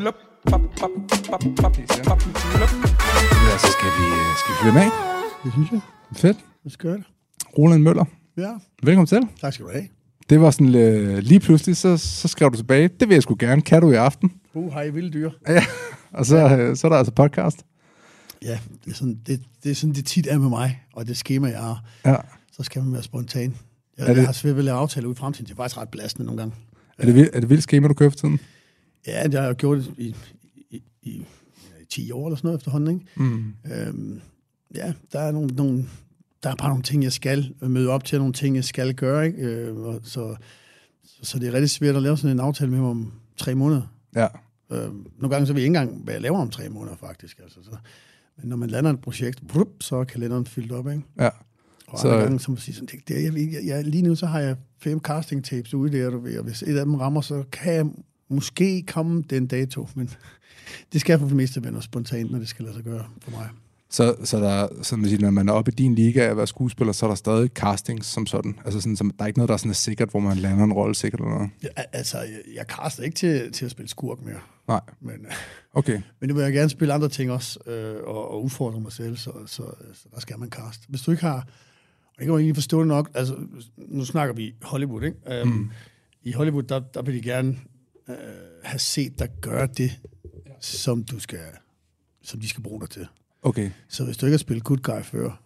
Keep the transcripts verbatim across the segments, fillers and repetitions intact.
julep. Pop, pop, pop, pop, pop, julep. Ja, så skal vi, skal vi fyre med. Det synes jeg. Fedt. Det skal det. Roland Møller. Ja. Velkommen til. Tak skal du have. Det var sådan øh, lige pludselig, så, så skrev du tilbage. Det vil jeg sgu gerne. Kan du i aften? Uh, hej, vilde dyr. Ja, og så, øh, så er der altså podcast. Ja, det er, sådan, det, det er sådan, det tit er med mig, og det schema, jeg har. Ja. Så skal man være spontan. Jeg, det... jeg har svært ved at lave aftaler ud i fremtiden. Det er faktisk ret belastende nogle gange. Er det, er det vildt schema, du kører for tiden? Ja, jeg har gjort det i, i, i, i ti år eller sådan noget efterhånden, ikke? Mm. Øhm, ja, der er nogle, nogle, der er bare nogle ting, jeg skal møde op til, nogle ting, jeg skal gøre, ikke? Øh, og så, så, så det er rigtig svært at lave sådan en aftale med mig om tre måneder. Ja. Øh, nogle gange så ved jeg ikke engang, hvad jeg laver om tre måneder, faktisk. Altså, så. Men når man lander et projekt, brup, så er kalenderen fyldt op, ikke? Ja. Og så... andre gange, så må jeg sige sådan, det, det, jeg, jeg, jeg, lige nu så har jeg fem casting tapes ude der, du ved, og hvis et af dem rammer, så kan jeg måske komme den dato, men det skal for det meste være noget spontant, når det skal lade sig gøre for mig. Så, så der, sådan, når man er oppe i din liga at være skuespiller, så er der stadig castings som sådan. Altså sådan, som, der er ikke noget, der er sådan er sikkert, hvor man lander en rolle sikkert eller noget. Ja, altså, jeg, jeg caster ikke til, til at spille skurk mere. Nej. Men, okay. Men nu vil jeg gerne spille andre ting også, øh, og, og udfordre mig selv, så, så, så der skal man cast. Hvis du ikke har, og det kan man egentlig forstå det nok, altså, nu snakker vi Hollywood, ikke? Um, mm. I Hollywood, der, der vil de gerne øh, have set dig gøre det, ja. som du skal, som de skal bruge dig til. Okay. Så hvis du ikke har spillet good guy før,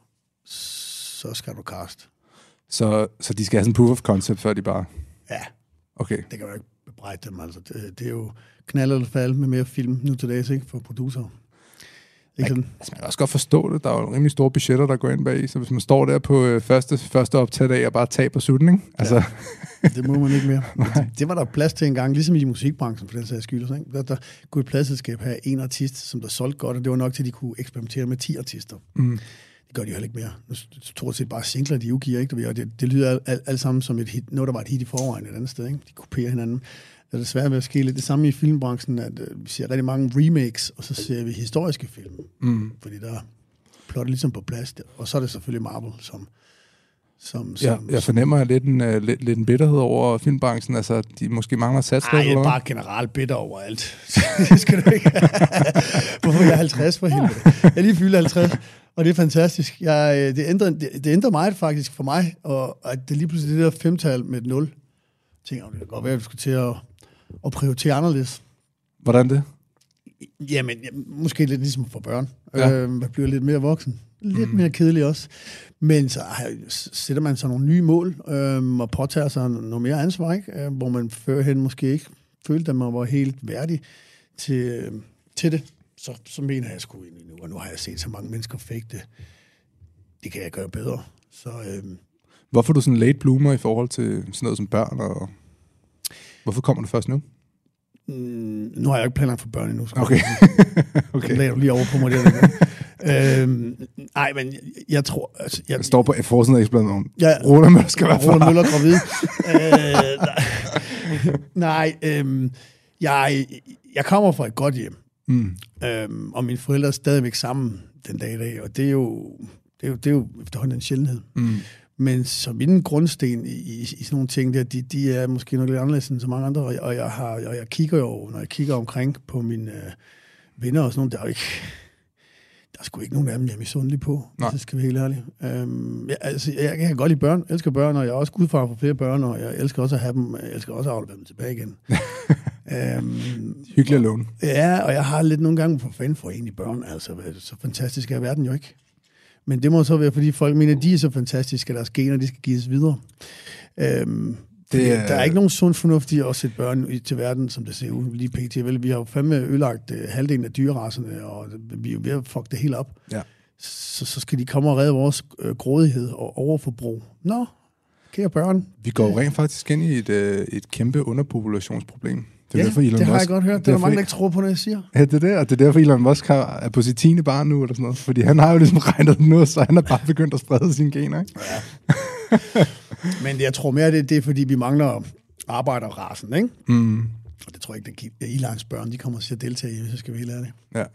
så skal du cast. Så, så de skal have sådan en proof of concept, før de bare... Ja. Okay. Det kan jo ikke bebrejde dem, altså. Det, det er jo knald eller fald med mere film nu til dags, ikke? For producer. Ikke sådan? Altså, man kan også godt forstå det. Der er jo rimelig store budgetter, der går ind bag. Så hvis man står der på øh, første, første optag af og bare taber sutten, ikke? Altså... Ja, det må man ikke mere. Det, det var der plads til engang, ligesom i musikbranchen, for den sags skyld. Ikke? Der, der kunne et pladselskab have en artist, som der solgte godt, og det var nok til, at de kunne eksperimentere med ti artister. Mm. Det gør de heller ikke mere. Nu tror jeg bare singler, de udgiver, ikke? Og det, det lyder alt, alt, alt sammen som et hit. Noget, der var et hit i forvejen et andet sted, ikke? De kopierer hinanden. Det er desværre ved at ske lidt det samme i filmbranchen, at øh, vi ser rigtig mange remakes, og så ser vi historiske film. Mm. Fordi der er plottet ligesom på plads der. Og så er det selvfølgelig Marvel, som... Som, som, ja, jeg fornemmer lidt en, uh, lidt, lidt en bitterhed over filmbranchen. Altså, de måske mangler sats. Nej, jeg er bare generelt bitter over alt. Det skal du ikke. Hvorfor jeg er halvtreds for helvede? Jeg er lige fyldt halvtreds, og det er fantastisk. Jeg, det, ændrer, det, det ændrer meget faktisk for mig, og at det lige pludselig det der femtal med et nul. Jeg tænker, det kan godt være, at vi skulle til at, at prioritere anderledes. Hvordan det? Jamen, måske lidt ligesom for børn. Ja. Øh, man bliver lidt mere voksen. Lidt mm. mere kedelig også. Men så sætter man sig nogle nye mål, øh, og påtager sig noget mere ansvar, ikke? Øh, hvor man førhen måske ikke følte, at man var helt værdig til, øh, til det. Så, så mener jeg sgu egentlig nu, og nu har jeg set så mange mennesker fake det. Det kan jeg gøre bedre. Så, øh, hvorfor er du sådan late bloomer i forhold til sådan noget som børn, og hvorfor kommer du først nu? Mm, nu har jeg ikke planlagt for børn endnu. Okay. okay. Det lader du lige over på mig der. øhm, nej, men jeg, jeg tror... Altså, jeg, jeg står på forsiden af Eksplosionen. Ja, Roland Møller skal være far. Roland Møller gravid. øh, nej, nej øhm, jeg, jeg kommer fra et godt hjem. Mm. Øhm, og mine forældre er stadigvæk sammen den dag i dag. Og det er jo, det er jo, det er jo efterhånden en sjældenhed. Mm. Men så min grundsten i, i, i sådan nogle ting der, de, de er måske noget lidt anderledes end så mange andre, og, og, jeg, har, og jeg kigger jo, når jeg kigger omkring på mine øh, venner og sådan nogle, der er jo ikke, der er sgu ikke nogen af dem, jeg er misundelig på, Nej. Så skal vi helt ærligt. Øhm, jeg, altså, jeg, jeg kan godt lide børn, jeg elsker børn, og jeg er også gudfar for flere børn, og jeg elsker også at have dem, jeg elsker også at aflevere dem tilbage igen. øhm, Hyggelig at låne. Ja, og jeg har lidt nogle gange for fanden for egentlig børn, altså så fantastisk er verden jo ikke. Men det må så være, fordi folk mener, at de er så fantastiske, at deres gener de skal gives videre. Øhm, det er, der er ikke nogen sund fornuft i at sætte børn til verden, som det ser ud lige pt. Vel, vi har jo fandme ødelagt uh, halvdelen af dyrerasserne, og vi er jo ved at fuck det hele op. Ja. Så, så skal de komme og redde vores uh, grådighed og overforbrug. Nå, kære børn. Vi går jo rent faktisk ind i et, uh, et kæmpe underpopulationsproblem. Det, ja, derfor, Elon det har Musk, jeg godt hørt. Det er der mange, der ikke tror på, når jeg siger. Ja, det er det, og det er derfor, Elon Musk har, er på sit tiende barn nu, eller sådan noget. Fordi han har jo ligesom regnet nu, så han har bare begyndt at sprede sine gener, ikke? Ja. Men jeg tror mere, det, det er, fordi vi mangler arbejderrasen, ikke? Mm. Og det tror jeg ikke, at Elons børn, de kommer til at deltage i, hvis jeg skal være helt ærlig. Ja.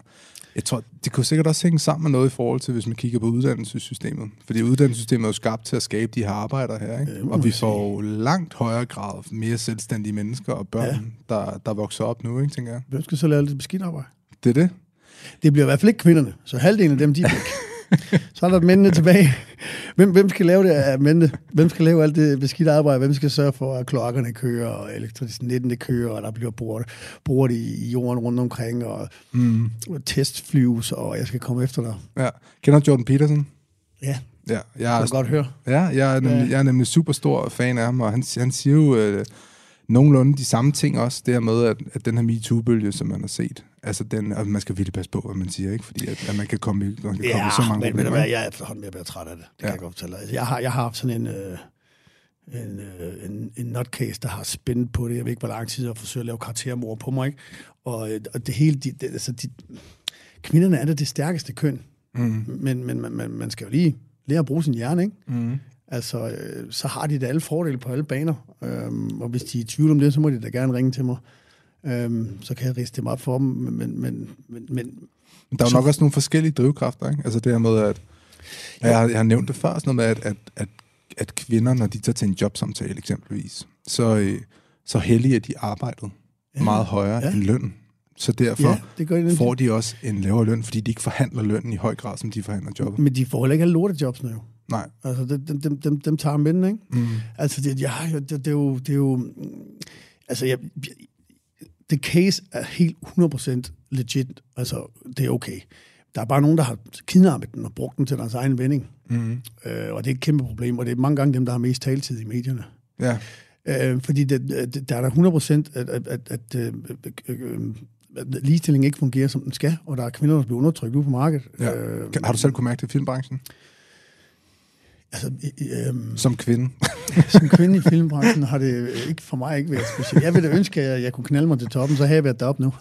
Jeg tror, det kunne sikkert også hænge sammen med noget i forhold til, hvis man kigger på uddannelsessystemet. Fordi uddannelsessystemet er jo skabt til at skabe de her arbejder her, ikke? Og vi får langt højere grad mere selvstændige mennesker og børn, ja. der, der vokser op nu, ikke, tænker jeg. Hvem skal så lave det beskidt arbejde? Det er det. Det bliver i hvert fald ikke kvinderne, så halvdelen af dem, de er væk. Så er der mændene tilbage. Hvem, hvem skal lave det af mændene? Hvem skal lave alt det beskidte arbejde? Hvem skal sørge for, at kloakkerne kører, og elektriciteten kører, og der bliver boret, boret i, i jorden rundt omkring, og mm. testflyves, og jeg skal komme efter dig. Ja. Kender Jordan Peterson? Ja, ja jeg kan du godt høre. Ja, jeg er, nemlig, ja. jeg er nemlig super stor fan af ham, og han, han siger jo øh, nogenlunde de samme ting også, det her med, at, at den her MeToo-bølge, som man har set, altså den, og man skal virkelig passe på, hvad man siger, ikke? Fordi at, at man kan komme, man kan komme ja, i så mange men, problemer. Men jeg er efterhånden mere træt af det. Det ja. kan jeg godt fortælle. Jeg har, jeg har haft sådan en, øh, en, øh, en, en nutcase, der har spændt på det. Jeg ved ikke, hvor lang tid jeg har forsøgt at lave karaktermord på mig, ikke? Og, og det hele, de, det, altså de, kvinderne er det, det stærkeste køn. Mm. Men, men man, man skal jo lige lære at bruge sin hjerne, ikke? Mm. Altså, øh, så har de da alle fordele på alle baner. Øhm, og hvis de er i tvivl om det, så må de da gerne ringe til mig. Øhm, så kan jeg riste dem op for dem, men... men, men, men, men der er jo nok også nogle forskellige drivkræfter, ikke? Altså det her med, at... Ja. Jeg, har, jeg har nævnt det før, sådan noget med, at, at, at, at kvinder, når de tager til en jobsamtale eksempelvis, så, øh, så helliger de arbejdet ja. meget højere ja. end løn. Så derfor ja, det gør får de også en lavere løn, fordi de ikke forhandler lønnen i høj grad, som de forhandler jobbet. Men de får heller ikke alle lortejobsene jo. Nej. Altså, dem, dem, dem, dem tager mændene, ikke? Mm. Altså, det, ja, det, det, er jo... Det er jo altså, jeg... The case er helt hundrede procent legit. Altså, det er okay. Der er bare nogen, der har kidnappet den og brugt den til deres egen vending. Mm. Øh, og det er et kæmpe problem, og det er mange gange dem, der har mest taletid i medierne. Ja. Øh, fordi det, det, der er der hundrede procent, at, at, at, at, at, at ligestilling ikke fungerer, som den skal, og der er kvinder, der bliver undertrykt ude på markedet. Ja. Øh, har du selv kunnet mærke det i filmbranchen? Altså, øh, som kvinde? Som kvinde i filmbranchen har det ikke for mig ikke været specielt. Jeg ville da ønske, at jeg kunne knalde mig til toppen, så havde jeg været deroppe nu.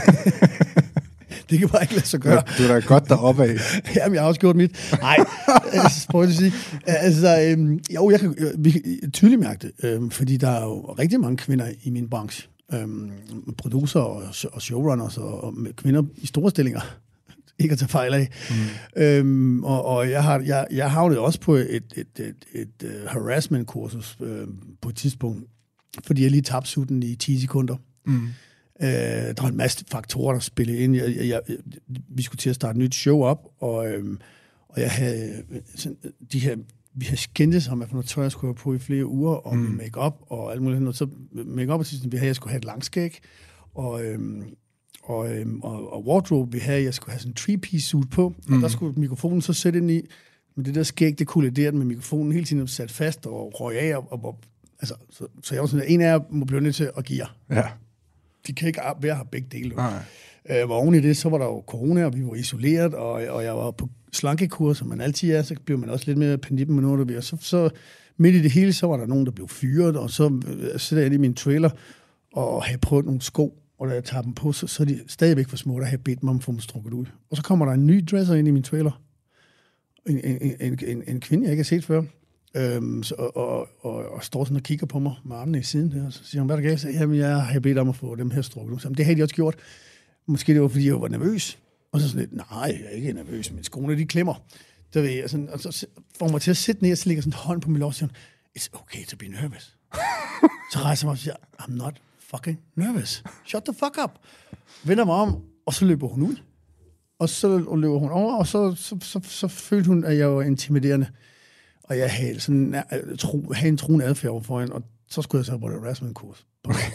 Det kan bare ikke lade sig gøre. Ja, du er da godt deroppe af. Jamen, jeg har også gjort mit. Nej, prøv at sige. Altså, øhm, jo, jeg kan vi kan tydeligt mærke det, øhm, fordi der er jo rigtig mange kvinder i min branche. Øhm, producer og, og showrunners og, og kvinder i store stillinger. Ikke at tage fejl af. Mm. Øhm, og og jeg, har, jeg, jeg havnede også på et, et, et, et, et uh, harassment-kursus øh, på et tidspunkt, fordi jeg lige tabte sutten i ti sekunder. Mm. Øh, der var en masse faktorer, der spillede ind. Jeg, jeg, jeg, vi skulle til at starte et nyt show op, og, øhm, og jeg havde sådan, de her, vi havde skændtes om, at noget tøj, jeg skulle have på i flere uger, og mm. make-up og alt muligt. Og så make-up, og vi havde, jeg skulle have et langt skæg, og... Øhm, Og, øhm, og, og wardrobe vi havde, jeg skulle have sådan en three-piece suit på, og mm. der skulle mikrofonen så sætte ind i, men det der skæg, det kolliderede med mikrofonen hele tiden sat fast og røg af, og, og, altså, så, så jeg var sådan, en af jer må blive nødt til at give jer. Ja. De kan ikke være her begge dele. Øh, og oven i det, så var der jo corona, og vi var isoleret, og, og jeg var på slankekur, som man altid er, så blev man også lidt mere panippen med noget, der og så, så midt i det hele, så var der nogen, der blev fyret, og så øh, sidder jeg i min trailer, og havde prøvet nogle sko, og da jeg tager dem på, så, så er de stadigvæk for små, der har jeg bedt mig om at få dem strukket ud. Og så kommer der en ny dresser ind i min trailer. En, en, en, en, en kvinde, jeg ikke har set før. Øhm, så, og, og, og, og står sådan og kigger på mig med armene i siden der. Og så siger hun, hvad der gav? Jeg siger, jamen, jeg har bedt om at få dem her strukket ud. Så, det havde de også gjort. Måske det var, fordi jeg var nervøs. Og så sådan lidt, nej, jeg er ikke nervøs, men skoene, de klemmer. Der ved jeg, sådan, og så får mig til at sætte ned, og så lægger sådan en hånd på min lov, og siger hun, it's okay to be nervous. Så rejser jeg mig og siger, I'm not fucking nervous. Shut the fuck up. Vender mig om, og så løber hun ud. Og så løber hun over, og så, så, så, så, så følte hun, at jeg var intimiderende. Og jeg havde, sådan, jeg tro, havde en truende adfærd overfor hende, og så skulle jeg så på et harassment-kurs.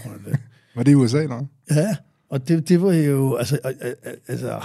Var det i U S A, eller? Ja, og det, det var jo, altså, altså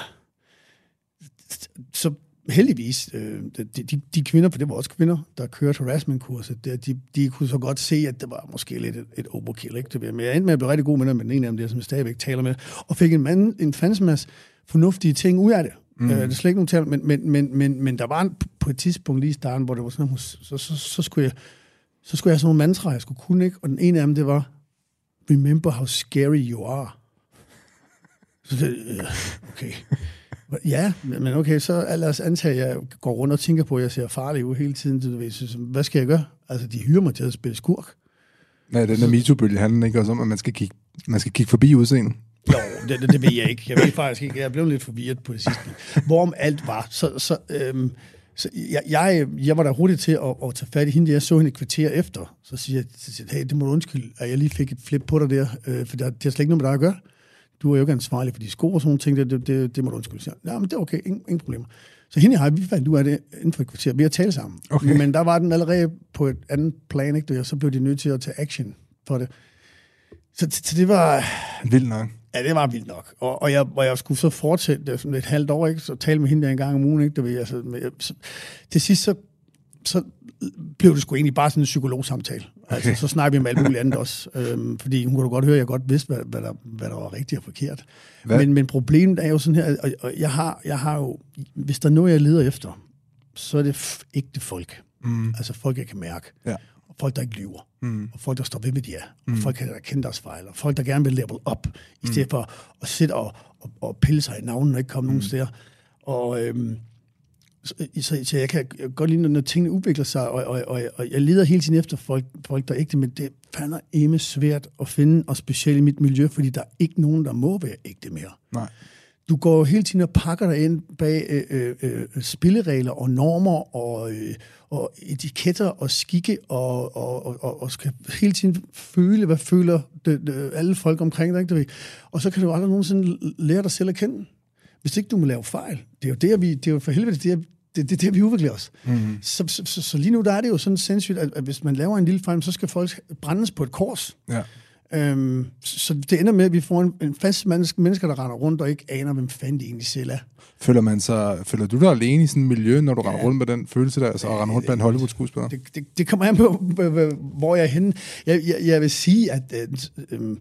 så heldigvis, øh, de, de, de kvinder, for det var også kvinder, der kørte harassment-kurset, de, de, de kunne så godt se, at det var måske lidt et, et overkill, ikke? Men jeg endte med at blive rigtig god med det, men en af dem der, som jeg stadigvæk taler med, og fik en, mand, en fandens fornuftige ting ud af det. Mm. Øh, det er slet ikke nogen tal, men, men, men, men, men der var en, på et tidspunkt lige i starten, hvor det var sådan, så, så, så, så, skulle jeg, så skulle jeg have sådan nogle mantra, jeg skulle kunne, ikke? Og den ene af dem, det var, remember how scary you are. Så det, øh, okay. Ja, men okay, så lad os antage, at jeg går rundt og tænker på, at jeg ser farlig ud hele tiden. Du ved, så, hvad skal jeg gøre? Altså, de hyrer mig til at spille skurk. Nej, den der MeToo-bølge handler ikke også om, at man skal kigge, man skal kigge forbi udseendet. Jo, det, det, det ved jeg ikke. Jeg ved faktisk ikke. Jeg er blevet lidt forvirret på det sidste. Hvorom alt var. Så, så, øhm, så jeg, jeg, jeg var da hurtigt til at, at tage fat i hende. Jeg så hende et kvarter efter. Så siger jeg, så siger jeg hey, det må du undskylde, at jeg lige fik et flip på dig der. Øh, for det har, det har slet ikke noget med dig at gøre. Du er jo ikke ansvarlig for de sko og sådan nogle ting. Det, det, det, det må du undskylde. Så, ja, men det er okay. Ingen, ingen problemer. Så hende har vi fandt ud af det inden for et kvarter. Vi har talt sammen. Okay. Men der var den allerede på et andet plan, ikke? Og så blev de nødt til at tage action for det. Så, så det var... Vildt nok. Ja, det var vildt nok. Og, og, jeg, og jeg skulle så fortsætte sådan et halvt år, ikke? Så tale med hende der en gang om ugen, ikke? Det ved jeg, altså, med, så, til sidst så, så blev det sgu egentlig bare sådan en psykologsamtale. Okay. Altså, så snakkede vi om alt muligt andet også. Øhm, fordi hun kunne godt høre, at jeg godt vidste, hvad, hvad, der, hvad der var rigtigt og forkert. Men, men problemet er jo sådan her, og, og jeg, har, jeg har jo... Hvis der er noget, jeg leder efter, så er det f- ægte folk. Mm. Altså folk, jeg kan mærke. Ja. Og folk, der ikke lyver. Mm. Og folk, der står ved, hvad de er. Mm. Og folk, der kender deres fejl. Og folk, der gerne vil level up, i stedet mm. for at sidde og, og, og pille sig i navnen og ikke komme mm. nogen steder. Og, øhm, så, så, så jeg kan godt lide, når tingene udvikler sig, og, og, og, og jeg leder hele tiden efter folk, folk der er ægte, men det fandme eme svært at finde, og specielt i mit miljø, fordi der er ikke nogen, der må være ægte mere. Nej. Du går jo hele tiden og pakker dig ind bag øh, øh, spilleregler og normer og, øh, og etiketter og skikke og, og, og, og skal hele tiden føle, hvad føler det, det, alle folk omkring dig. Ikke? Og så kan du aldrig nogensinde lære dig selv at kende. Hvis ikke du må lave fejl. Det er jo det, vi, det er jo for helvede, det er det, det, det vi udvikler os. Mm-hmm. Så, så, så, så lige nu der er det jo sådan sindssygt, at, at hvis man laver en lille fejl, så skal folk brændes på et kors. Ja. Øhm, så det ender med, at vi får en, en fast menneske, mennesker, der render rundt og ikke aner, hvem fanden de egentlig selv er. Føler, man så, føler du dig alene i sådan et miljø, når du ja. render rundt med den følelse der, altså, og render rundt blandt Hollywood-skuespillere? Det, det, det kommer an på, hvor jeg er henne. Jeg, jeg, jeg vil sige, at øh, øh,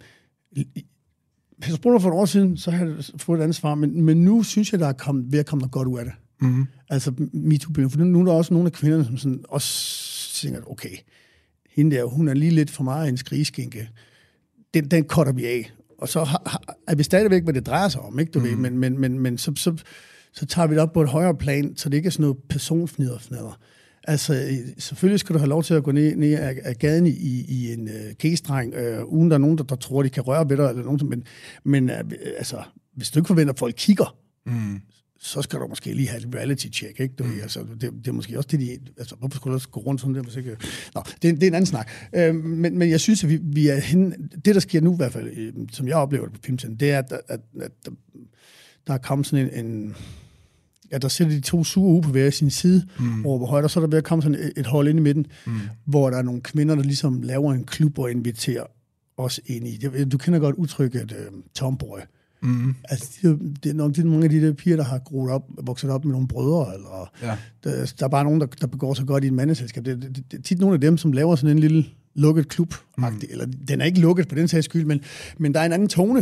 hvis jeg spurgte for et år siden, så har jeg fået et andet svar, men, men nu synes jeg, der er kommet, ved at komme noget godt ud af det. Mm-hmm. Altså MeToo-bølgen, for nu er der også nogle af kvinderne, som sådan også tænker, okay, hende der, hun er lige lidt for meget en skrigeskinke. Den, den cutter vi af. Og så har, har, er vi stadigvæk, hvad det drejer sig om, ikke du mm. ved, men, men, men, men så, så, så tager vi det op på et højere plan, så det ikke er sådan noget personfnider. Altså, selvfølgelig skal du have lov til at gå ned, ned af, af gaden i, i en uh, G-streng, uh, uden der er nogen, der, der tror, de kan røre ved dig, eller nogen, men, men uh, altså, hvis du ikke forventer, at folk kigger, mm. så skal du måske lige have et reality-check, ikke? Du, mm. altså, det, det er måske også det, de... Altså, hvorfor skulle du også gå rundt sådan der, hvis ikke... Nå, det, det er en anden snak. Øh, men, men jeg synes, at vi, vi er henne... Det, der sker nu i hvert fald, øh, som jeg oplever det på Filmtiden, det er, at, at, at der, der er kommet sådan en... en ja, der sætter de to sure uge på hver sin side mm. over hvor højt, og så er der ved at komme sådan et, et hold ind i midten, mm. hvor der er nogle kvinder, der ligesom laver en klub og inviterer os ind i. Du kender godt udtrykket uh, tomboy. Mm. Altså, det, det er nok det er mange af de der piger, der har groet op, vokset op med nogle brødre, eller ja. der, der er bare nogen, der, der begår sig godt i et mandeselskab. Det, det, det er tit nogle af dem, som laver sådan en lille lukket klub. Mm. Eller den er ikke lukket på den sags skyld, men, men der er en anden tone.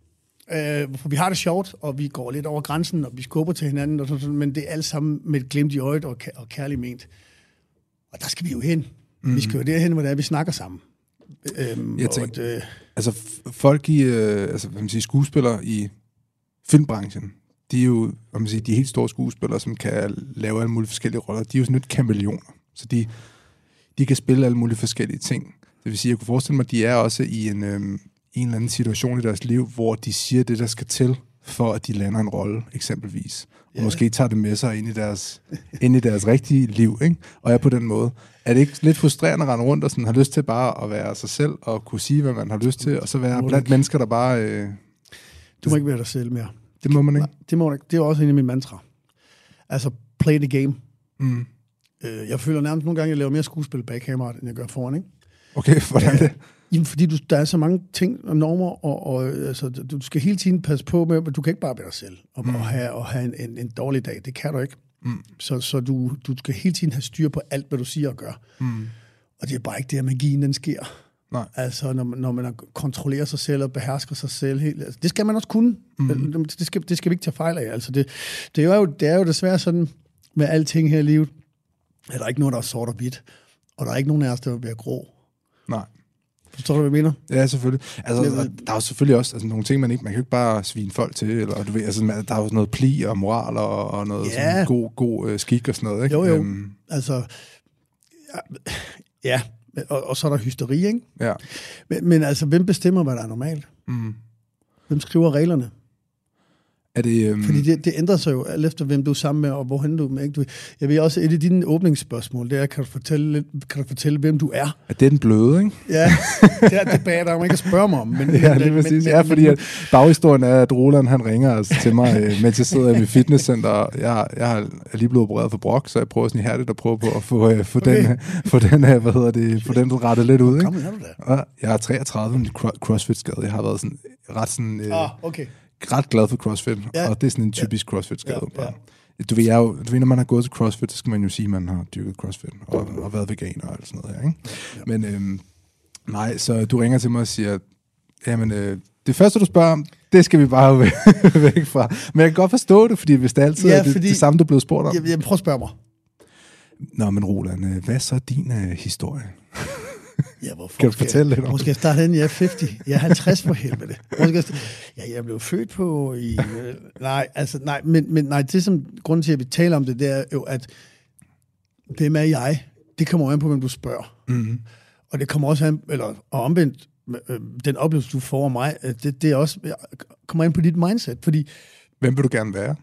Øh, for vi har det sjovt, og vi går lidt over grænsen, og vi skubber til hinanden, og sådan, men det er alt sammen med et glimt i øjet og, og kærlig ment. Og der skal vi jo hen. Mm. Vi skal jo derhen, hvor det er, vi snakker sammen. Øhm, jeg tænker, at, øh, altså folk i, øh, altså hvad man siger, skuespillere i filmbranchen, de er jo, hvad man siger, de er helt store skuespillere, som kan lave alle mulige forskellige roller. De er jo sådan lidt kameleoner, så de, de kan spille alle mulige forskellige ting. Det vil sige, jeg kunne forestille mig, at de er også i en, øh, en eller anden situation i deres liv, hvor de siger det, der skal til, for at de lander en rolle, eksempelvis. Og yeah. måske tager det med sig ind i deres, ind i deres rigtige liv, ikke? Og er på den måde. Er det ikke lidt frustrerende at rende rundt og sådan, har lyst til bare at være sig selv, og kunne sige, hvad man har lyst til, og så være blandt mennesker, der bare... Øh, du må ikke være dig selv mere. Det må man ikke? Nej, det må du ikke. Det er også en af mine mantra. Altså, play the game. Mm. Øh, jeg føler nærmest nogle gange, at jeg laver mere skuespil bag kameraet, end jeg gør foran, ikke? Okay, hvordan det? Jamen, fordi du, der er så mange ting og normer, og, og altså, du skal hele tiden passe på med, at du kan ikke bare være dig selv, og, mm. og have, og have en, en, en dårlig dag. Det kan du ikke. Mm. Så, så du, du skal hele tiden have styr på alt, hvad du siger og gør. Mm. Og det er bare ikke det, at magien den sker. Nej. Altså, når man, når man kontrollerer sig selv og behersker sig selv. Helt, altså, det skal man også kunne. Mm. Det, skal, det skal vi ikke tage fejl af. Altså, det, det, er jo, det er jo desværre sådan med alting her i livet, at der er ikke noget, der er sort og hvidt. Og der er ikke nogen af os, der vil være grå. Nej. Forstår du, hvad jeg mener? Ja, selvfølgelig. Altså, der, der er jo selvfølgelig også altså, nogle ting, man ikke... Man kan jo ikke bare svine folk til, eller du ved, altså, der er jo noget pli og moral og, og noget ja. sådan god, god uh, skik og sådan noget, ikke? Jo, jo. Um, altså... Ja, ja. Og, og så er der hysteri, ikke? Ja. Men, men altså, hvem bestemmer, hvad der er normalt? Mm. Hvem skriver reglerne? Er det, øhm... Fordi det, det ændrer sig jo alt efter, hvem du er sammen med, og hvorhen du er med. Ikke? Jeg ved også, et af dine åbningsspørgsmål, det er, kan du fortælle, kan du fortælle hvem du er? Er det den bløde, ikke? Ja, det er debat, der man ikke spørge mig om. Men, ja, lige præcis. Men, ja, fordi at baghistorien er, at Roland, han ringer altså til mig, mens jeg sidder i mit fitnesscenter, og jeg, jeg er lige blevet opereret for brok, så jeg prøver sådan ihærdigt at prøve på at få, uh, få, okay. den, få den, hvad hedder det, få den rettet lidt ud. Ikke? Hvor gammel er du da? Jeg er treogtredive, med crossfit-skade. Jeg har været sådan ret sådan... Uh, ah, okay. ret glad for CrossFit, ja. Og det er sådan en typisk ja. CrossFit-skade. Ja. Ja. Du ved, jeg jo, du ved, når man har gået til CrossFit, så skal man jo sige, at man har dyrket CrossFit og, og været veganer og sådan noget her, ikke? Ja. Men øhm, nej, så du ringer til mig og siger, jamen, øh, det første, du spørger om, det skal vi bare væk fra. Men jeg kan godt forstå det, fordi hvis det altid ja, er det, det samme, du er blevet spurgt om. Jeg, jeg prøver at spørge mig. Nå, men Roland, hvad er så din øh, historie? Ja, hvorfor kan du fortælle lidt om Måske jeg starte den, jeg er halvtreds. Jeg er halvtreds for helvede. Måske ja, jeg blev født på i... Øh, nej, altså, nej, men, men nej, det som grunden til, at vi taler om det, det er jo, at hvem er jeg? Det kommer an på, hvem du spørger. Mm-hmm. Og det kommer også an, eller og omvendt, øh, den oplevelse, du får af mig, det, det er også, kommer an på dit mindset, fordi... Hvem vil du gerne være?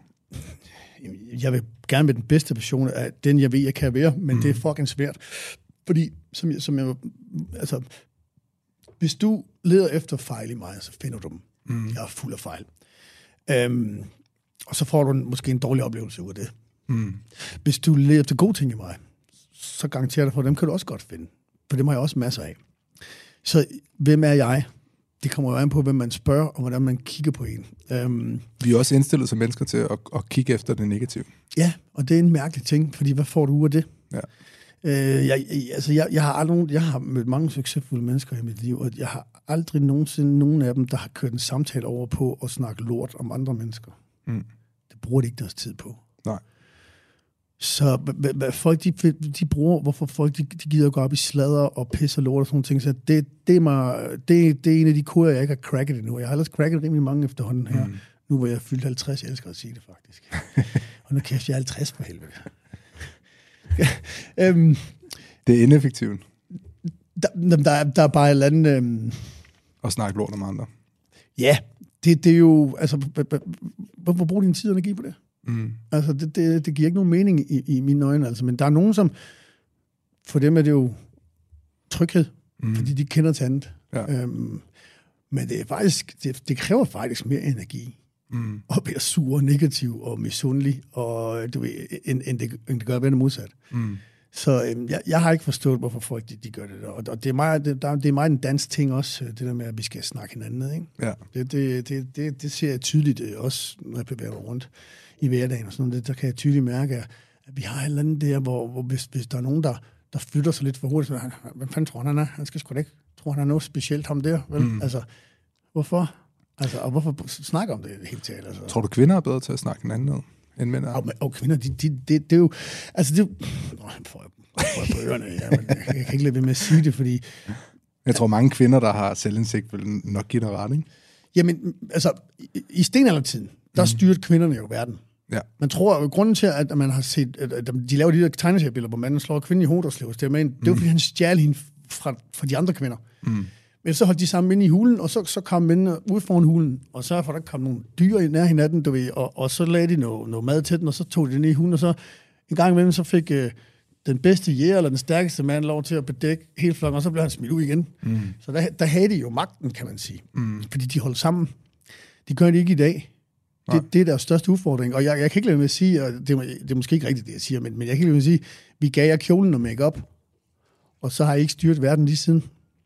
Jeg vil gerne være den bedste version af den, jeg ved, jeg kan være, men mm. det er fucking svært. Fordi, som jeg, som jeg, altså, hvis du leder efter fejl i mig, så finder du dem. Mm. Jeg er fuld af fejl. Øhm, og så får du en, måske en dårlig oplevelse ud af det. Mm. Hvis du leder efter gode ting i mig, så garanterer jeg for, dem kan du også godt finde. For dem har jeg også masser af. Så hvem er jeg? Det kommer jo an på, hvem man spørger, og hvordan man kigger på en. Øhm, Vi er også indstillet som mennesker til at, at kigge efter det negative. Ja, og det er en mærkelig ting, fordi hvad får du ud af det? Ja. Øh, jeg, altså jeg, jeg, har aldrig, jeg har mødt mange succesfulde mennesker i mit liv, og jeg har aldrig nogensinde nogen af dem, der har kørt en samtale over på at snakke lort om andre mennesker. Mm. Det bruger de ikke deres tid på. Nej. Så hvad, hvad folk de, de bruger, hvorfor folk de, de gider gå op i sladder og pisse og lort og sådan nogle ting, så det, det, er mig, det, det er en af de koder, jeg ikke har cracket endnu. Jeg har ellers cracket rimelig mange efterhånden her. Mm. Nu hvor jeg er fyldt halvtreds, jeg elsker at sige det faktisk. Og nu kæft, jeg er halvtreds for helvede. øhm, det er ineffektivt. Der, der, er, der er bare et eller andet... Øhm, og snakke lort om andre. Ja, det, det er jo... Altså, hvorfor bruger din tid og energi på det? Mm. Altså, det, det, det giver ikke nogen mening i, i mine øjne. Altså. Men der er nogen, som... For dem er det jo tryghed, mm. fordi de kender til andet. Ja. Øhm, men det er faktisk... Det, det kræver faktisk mere energi. Mm. Og være sur og negativ og misundelig, og du ved, end, end, det, end det gør at være modsat. Mm. Så øhm, jeg, jeg har ikke forstået, hvorfor folk de, de gør det der. Og, og det er meget, det, der, det er meget en dansk ting også, det der med, at vi skal snakke hinanden ned, ikke? Ja. Det, det, det, det, det ser jeg tydeligt også, når jeg bevæger mig rundt i hverdagen og sådan noget. Der kan jeg tydeligt mærke, at vi har et eller andet der, hvor, hvor hvis, hvis der er nogen, der, der flytter sig lidt for hurtigt, så han, hvad fanden tror han, han er? Han skal sgu da ikke tro, han er noget specielt ham der, vel? Mm. Altså, hvorfor? Altså, og hvorfor snakke om det helt talt? Altså? Tror du, kvinder er bedre til at snakke hinanden ned, end mænd er? Og, og kvinder, de, de, de, det er jo... Altså, det er jo... Nå, jeg får jeg på ørerne, ja, men jeg, jeg kan ikke lade være med at sige det, fordi... Jeg tror, mange kvinder, der har selvindsigt, vil nok give dig ret, ikke? Jamen, altså, i, i stenaldertiden, der mm. styrte kvinderne jo verden. Ja. Man tror, at grunden til, at man har set... At, at de laver de der tegneseriebilleder, hvor manden slår kvinden i hovedet og slår stemmer ind, det er jo, fordi han stjal hende fra, fra de andre kvinder. Mm. Men så holdt de sammen inde i hulen, og så, så kom mændene ud foran hulen, og så for der kom nogle dyr i nær hinanden, du ved, og, og så lagde de noget, noget mad til den, og så tog de den i hulen, og så en gang imellem, så fik øh, den bedste jæger, eller den stærkeste mand, lov til at bedække hele flokken, og så blev han smidt ud igen. Mm. Så der, der havde de jo magten, kan man sige. Mm. Fordi de holdt sammen. De gør det ikke i dag. Det, det er deres største udfordring, og jeg, jeg kan ikke lade med at sige, og det, det er måske ikke rigtigt, det jeg siger, men, men jeg kan ikke lade med at sige, vi gav jer kjolen og make-up, og så har I ikke styrt verden lige siden.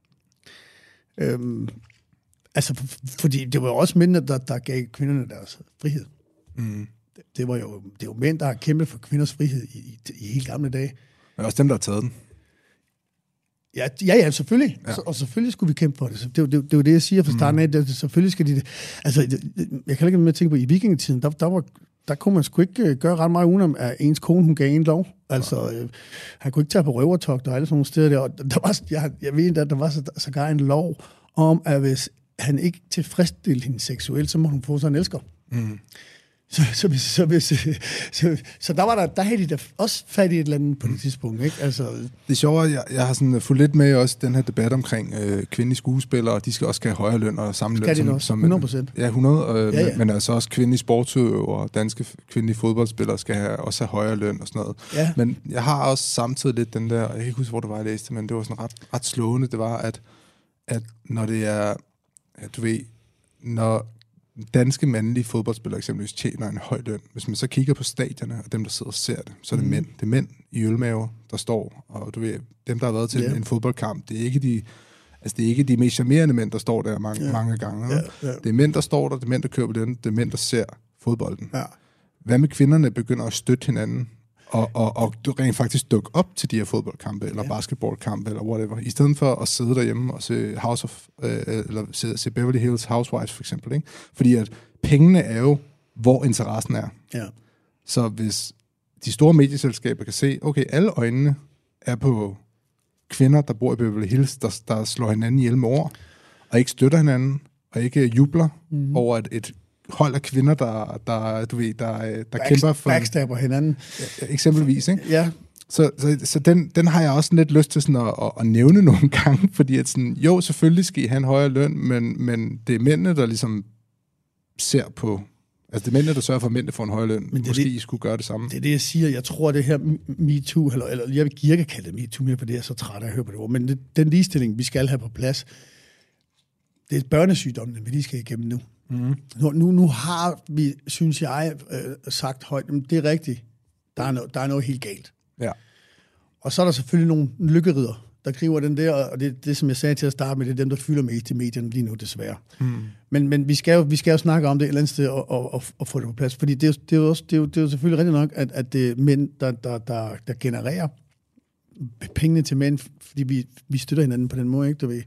Øhm, altså, for, fordi det var jo også mænd, der, der gav kvinderne deres frihed. Mm. Det, det var jo det var mænd, der har kæmpet for kvinders frihed i, i, i helt gamle dage. Men også dem, der har taget den. Ja, ja, ja selvfølgelig. Ja. Og selvfølgelig skulle vi kæmpe for det. Så det, det, det, det var det, jeg siger fra starten af. Det, selvfølgelig skal de det. Altså, det, jeg kan ikke med at tænke på, i vikingetiden, der, der, var, der kunne man sgu ikke gøre ret meget udenom, at ens kone, hun gav en lov. Altså, øh, han kunne ikke tage på røvertogt og alle sådan nogle steder der. Og der var, jeg, jeg ved, at der var så, sågar en lov om, at hvis han ikke tilfredsstillede hende seksuelt, så må hun få sig en elsker. Mm. Så, så, så, så, så, så, så der var der, der havde de da også fat i et eller andet på det tidspunkt, ikke? Altså, det er sjovt, jeg, jeg har sådan fulgt lidt med også den her debat omkring øh, kvindelige skuespillere, de skal også have højere løn og samme løn som, også, som hundrede procent. Ja, hundrede, øh, ja, ja. Men, men altså også kvindelige sportsudøvere og danske kvindelige fodboldspillere skal have, også have højere løn og sådan noget. Ja. Men jeg har også samtidig lidt den der, jeg kan ikke huske, hvor det var, jeg læste, men det var sådan ret, ret slående, det var, at, at når det er, at du ved, når danske mandlige fodboldspillere eksempelvis tjener en høj løn. Hvis man så kigger på stadionerne, og dem, der sidder og ser det, så er det mm. mænd. Det er mænd i ølmaver, der står, og du ved, dem, der har været til yeah. en fodboldkamp, det er ikke de, altså det er ikke de mest charmerende mænd, der står der mange, yeah. mange gange. Yeah, yeah. Det er mænd, der står der, det er mænd, der kører på den, det er mænd, der ser fodbolden. Yeah. Hvad med kvinderne begynder at støtte hinanden, og, og, og rent faktisk dukke op til de her fodboldkampe, eller yeah. basketballkampe, eller whatever, i stedet for at sidde derhjemme og se House of, øh, eller se, se Beverly Hills Housewives for eksempel, ikke? Fordi at pengene er jo, hvor interessen er. Ja. Så hvis de store medieselskaber kan se, okay, alle øjnene er på kvinder, der bor i Beverly Hills, der, der slår hinanden ihjel med ord, og ikke støtter hinanden, og ikke jubler mm-hmm. over et, et hold af kvinder, der, der, du ved, der, der Back, kæmper for... Backstabber hinanden. Eksempelvis, ikke? Ja. Så, så, så den, den har jeg også lidt lyst til sådan at, at, at nævne nogle gange, fordi at sådan, jo, selvfølgelig skal I have en højere løn, men, men det er mændene, der ligesom ser på... Altså det er mændene, der sørger for, at mændene får en højere løn. Måske det, I skulle gøre det samme. Det er det, jeg siger. Jeg tror, det her MeToo, eller, eller jeg vil ikke kalde det MeToo mere, for det er jeg så træt af at høre på det ord, men det, den ligestilling, vi skal have på plads, det er børnesygdommen, vi lige skal igennem nu. Mm. Nu, nu, nu har vi, synes jeg, øh, sagt højt, det er rigtigt, der er, no, der er noget helt galt. Ja. Og så er der selvfølgelig nogle lykkeridder, der griber den der, og det, det som jeg sagde til at starte med, det er dem, der fylder mest i medierne lige nu, desværre. Mm. Men, men vi, skal jo, vi skal jo snakke om det et eller andet sted, og, og, og, og få det på plads, fordi det er, det er, jo, også, det er, jo, det er jo selvfølgelig rigtigt nok, at, at det er mænd, der, der, der, der genererer pengene til mænd, fordi vi, vi støtter hinanden på den måde, ikke? Du ved.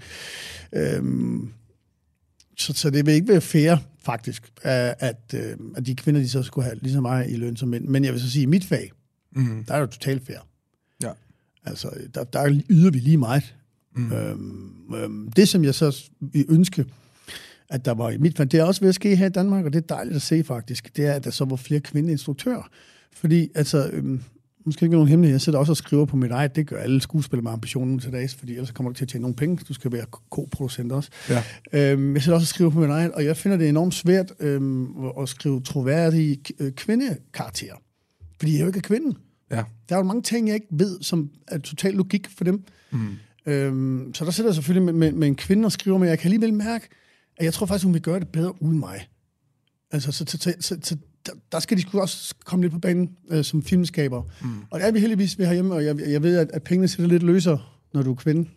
Øhm, så, så det vil ikke være fair, faktisk, at, at de kvinder, de så skulle have lige så meget i løn som mænd. Men jeg vil så sige, i mit fag, mm. der er det totalt fair. Ja. Altså, der, der yder vi lige meget. Mm. Øhm, øhm, det, som jeg så ønske, at der var i mit fag, det er også ved at ske her i Danmark, og det er dejligt at se faktisk, det er, at der så var flere kvindelige instruktører. Fordi, altså, øhm, måske ikke nogen hemmelighed, jeg sidder også og skriver på mit eget, det gør alle skuespillere med ambitionen til dags, fordi ellers kommer du til at tjene nogle penge, du skal være co-producent også. Ja. Øhm, jeg sidder også og skriver på mit eget, og jeg finder det enormt svært øhm, at skrive troværdige kvindekarakterer, fordi jeg jo ikke er kvinden. Ja. Der er jo mange ting, jeg ikke ved, som er total logik for dem. Mm. Øhm, så der sidder jeg selvfølgelig med, med, med en kvinde og skriver, men jeg kan alligevel mærke, at jeg tror faktisk, hun vil gøre det bedre uden mig. Altså, så, så, så, så, så der, der skal de sgu også komme lidt på banen øh, som filmskaber. Mm. Og det er vi heldigvis ved herhjemme, og jeg, jeg ved, at, at pengene sætter lidt løsere, når du er kvinde.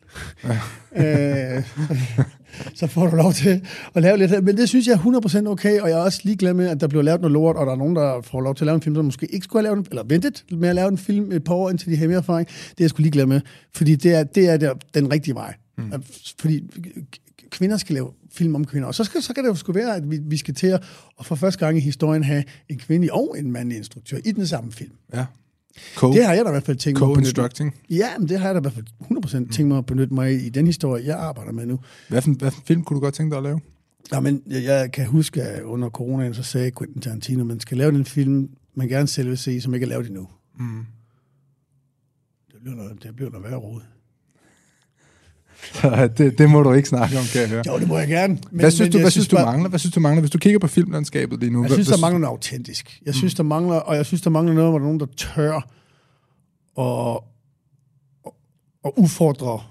Ja. øh, så, så får du lov til at lave lidt. Men det synes jeg er hundrede procent okay, og jeg er også ligeglad med, at der bliver lavet noget lort, og der er nogen, der får lov til at lave en film, som måske ikke skulle have lavet en, eller ventet med at lave en film et par år, indtil de har mere erfaring. Det er jeg sgu ligeglad med, fordi det er, det er der, den rigtige vej. Mm. Fordi kvinder skal lave film om kvinder, og så, skal, så kan det jo sgu være, at vi, vi skal til at, og for første gang i historien have en kvindelig og en mandlig instruktør i den samme film. Ja. Co- det har jeg da i hvert fald tænkt mig at Co-instructing? Ja, men det har jeg da i hvert fald hundrede procent tænkt mig at benytte mig i, i den historie, jeg arbejder med nu. Hvad for, hvad for film kunne du godt tænke dig at lave? Ja, men jeg, jeg kan huske, at under coronaen, så sagde Quentin Tarantino, at man skal lave den film, man gerne selv vil se, som ikke er lavet endnu. Mm. Det bliver noget, det bliver noget værre råd. det, det må du ikke snakke om, kan jeg høre. Jo, det må jeg gerne. Men, hvad synes men du, hvad synes, synes du bare... mangler? Hvad synes du mangler, hvis du kigger på filmlandskabet lige nu? Jeg synes, hvad, der mangler noget autentisk. Jeg synes, mm. der mangler, og jeg synes, der mangler noget, hvor der er nogen, der tør og, og, og udfordre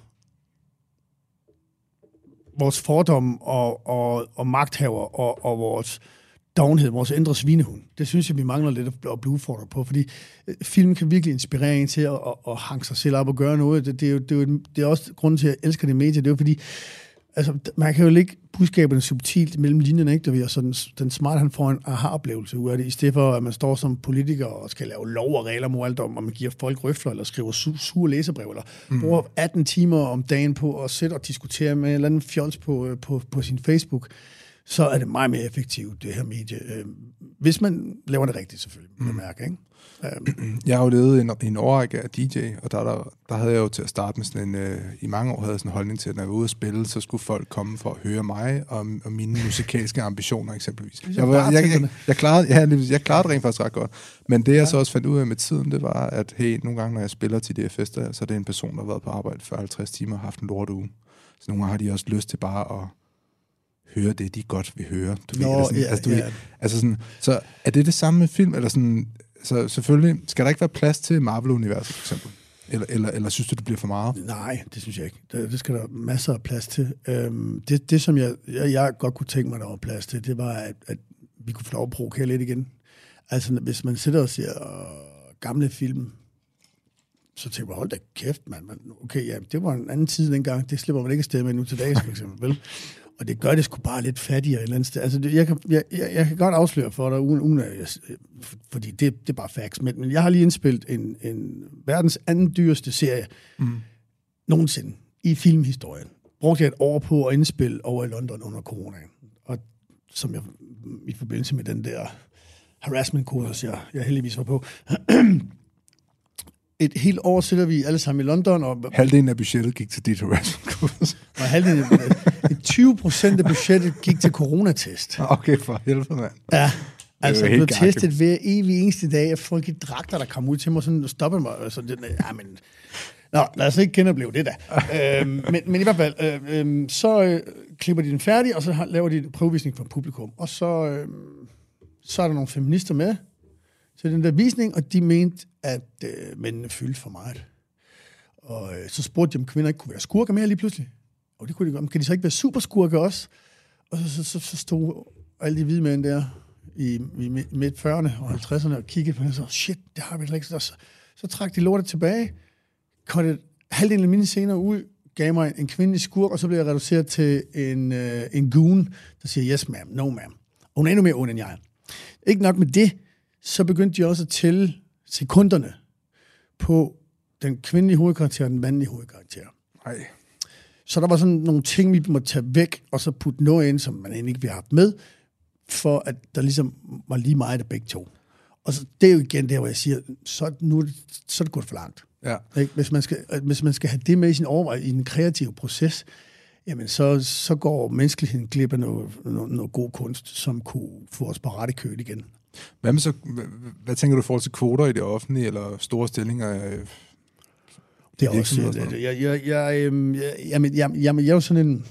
vores fordomme og, og, og magthaver og, og vores dovenhed, vores indre svinehund. Det synes jeg, vi mangler lidt at blive udfordret på, fordi film kan virkelig inspirere en til at, at, at hanke sig selv op og gøre noget. Det, det, er jo, det, er jo, det er også grunden til, at jeg elsker det medie. Det er jo fordi, altså, man kan jo lægge budskaberne subtilt mellem linjerne, ikke? Der så den, den smarte, han får en aha-oplevelse ud af det, i stedet for, at man står som politiker og skal lave lov og regler mod alt om, og man giver folk røfler, eller skriver su- sure læserbrev, eller mm. bruger atten timer om dagen på at sætte og diskutere med en eller anden fjols på, på, på sin Facebook. så er det meget mere effektivt, det her medie. Øh, hvis man laver det rigtigt, selvfølgelig, mm. mærke, ikke? Jeg har jo levet en, en årrække af D J, og der, der, der havde jeg jo til at starte med sådan en, øh, i mange år havde jeg sådan en holdning til, at når jeg var ude at spille, så skulle folk komme for at høre mig og, og mine musikalske ambitioner eksempelvis. Jeg, var, jeg, jeg, jeg, klarede, ja, jeg klarede det rent faktisk ret godt, men det jeg ja. så også fandt ud af med tiden, det var, at hey, nogle gange når jeg spiller til de her fester, så er det en person, der har været på arbejde fyrre til halvtreds timer og haft en lort uge. Så nogle gange har de også lyst til bare at høre det, de godt vil høre. Du Nå, ved, sådan, ja, altså, du ja. ved, altså sådan, så er det det samme med film, eller sådan. Så selvfølgelig, skal der ikke være plads til Marvel-universet, for eksempel? Eller, eller, eller synes du, det bliver for meget? Nej, det synes jeg ikke. Det, det skal der masser af plads til. Øhm, det, det, som jeg, jeg, jeg godt kunne tænke mig, der var plads til, det var, at, at vi kunne få lov at provokere lidt igen. Altså, hvis man sidder og ser øh, gamle film, så tænker man, hold da kæft, mand. Okay, ja, det var en anden tid dengang. Det slipper man ikke afsted med nu til dags, for eksempel, vel? Og det gør det sgu bare lidt fattigere et eller andet sted. Altså, det, jeg, kan, jeg, jeg, jeg kan godt afsløre for dig, uden, uden at, fordi det, det er bare facts, men, men jeg har lige indspillet en, en verdens anden dyreste serie mm. nogensinde i filmhistorien. Brugte jeg et år på at indspille over i London under coronaen. Og som jeg i forbindelse med den der harassment-kode, jeg, jeg heldigvis var på. Et helt år sidder vi alle sammen i London. Og halvdelen af budgettet gik til dit harassment-kode. Og halvdelen af tyve procent af budgettet gik til coronatest. Okay, for helvede, mand. Ja, altså jeg blev testet hver evig eneste dag af folk i dragter, der kom ud til mig sådan og stoppede mig. Altså, det, ja, men, nå, lad os ikke genopleve det da. øhm, men, men i hvert fald, øh, øh, så øh, klipper de den færdig, og så laver de en prøvevisning for publikum. Og så, øh, så er der nogle feminister med til den der visning, og de mente, at øh, mændene fyldte for meget. Og øh, så spurgte de, om kvinder ikke kunne være skurker mere lige pludselig. Og det kunne de godt. Kan de så ikke være superskurker også? Og så, så, så, så stod alle de hvide mænd der i, i midt fyrrerne og halvtredserne og kiggede på det, og så, shit, det har vi ikke. Så, så, så trak de lortet tilbage, kottede halvdelen af mine scener ud, gav mig en kvindelig skurk, og så blev jeg reduceret til en, øh, en goon, der siger, yes ma'am, no ma'am. Og hun er endnu mere ond end jeg. Ikke nok med det, så begyndte de også at tælle sekunderne på den kvindelige hovedkarakter og den mandlige hovedkarakter. Nej. Så der var sådan nogle ting, vi måtte tage væk, og så putte noget ind, som man egentlig ikke ville have haft med, for at der ligesom var lige meget af begge to. Og så, det er jo igen der, hvor jeg siger, så, nu, så er det gået for langt. Ja. Ikke? Hvis, man skal, hvis man skal have det med i sin overvej i en kreativ proces, jamen så, så går menneskeligheden glip af noget, noget, noget god kunst, som kunne få os på rette køl igen. Hvad, med så, hvad, hvad tænker du i forhold til kvoter i det offentlige, eller store stillinger? Det er også, jeg, jeg, jeg, jeg, jeg, jamen, jeg, jamen, jeg er jo sådan en,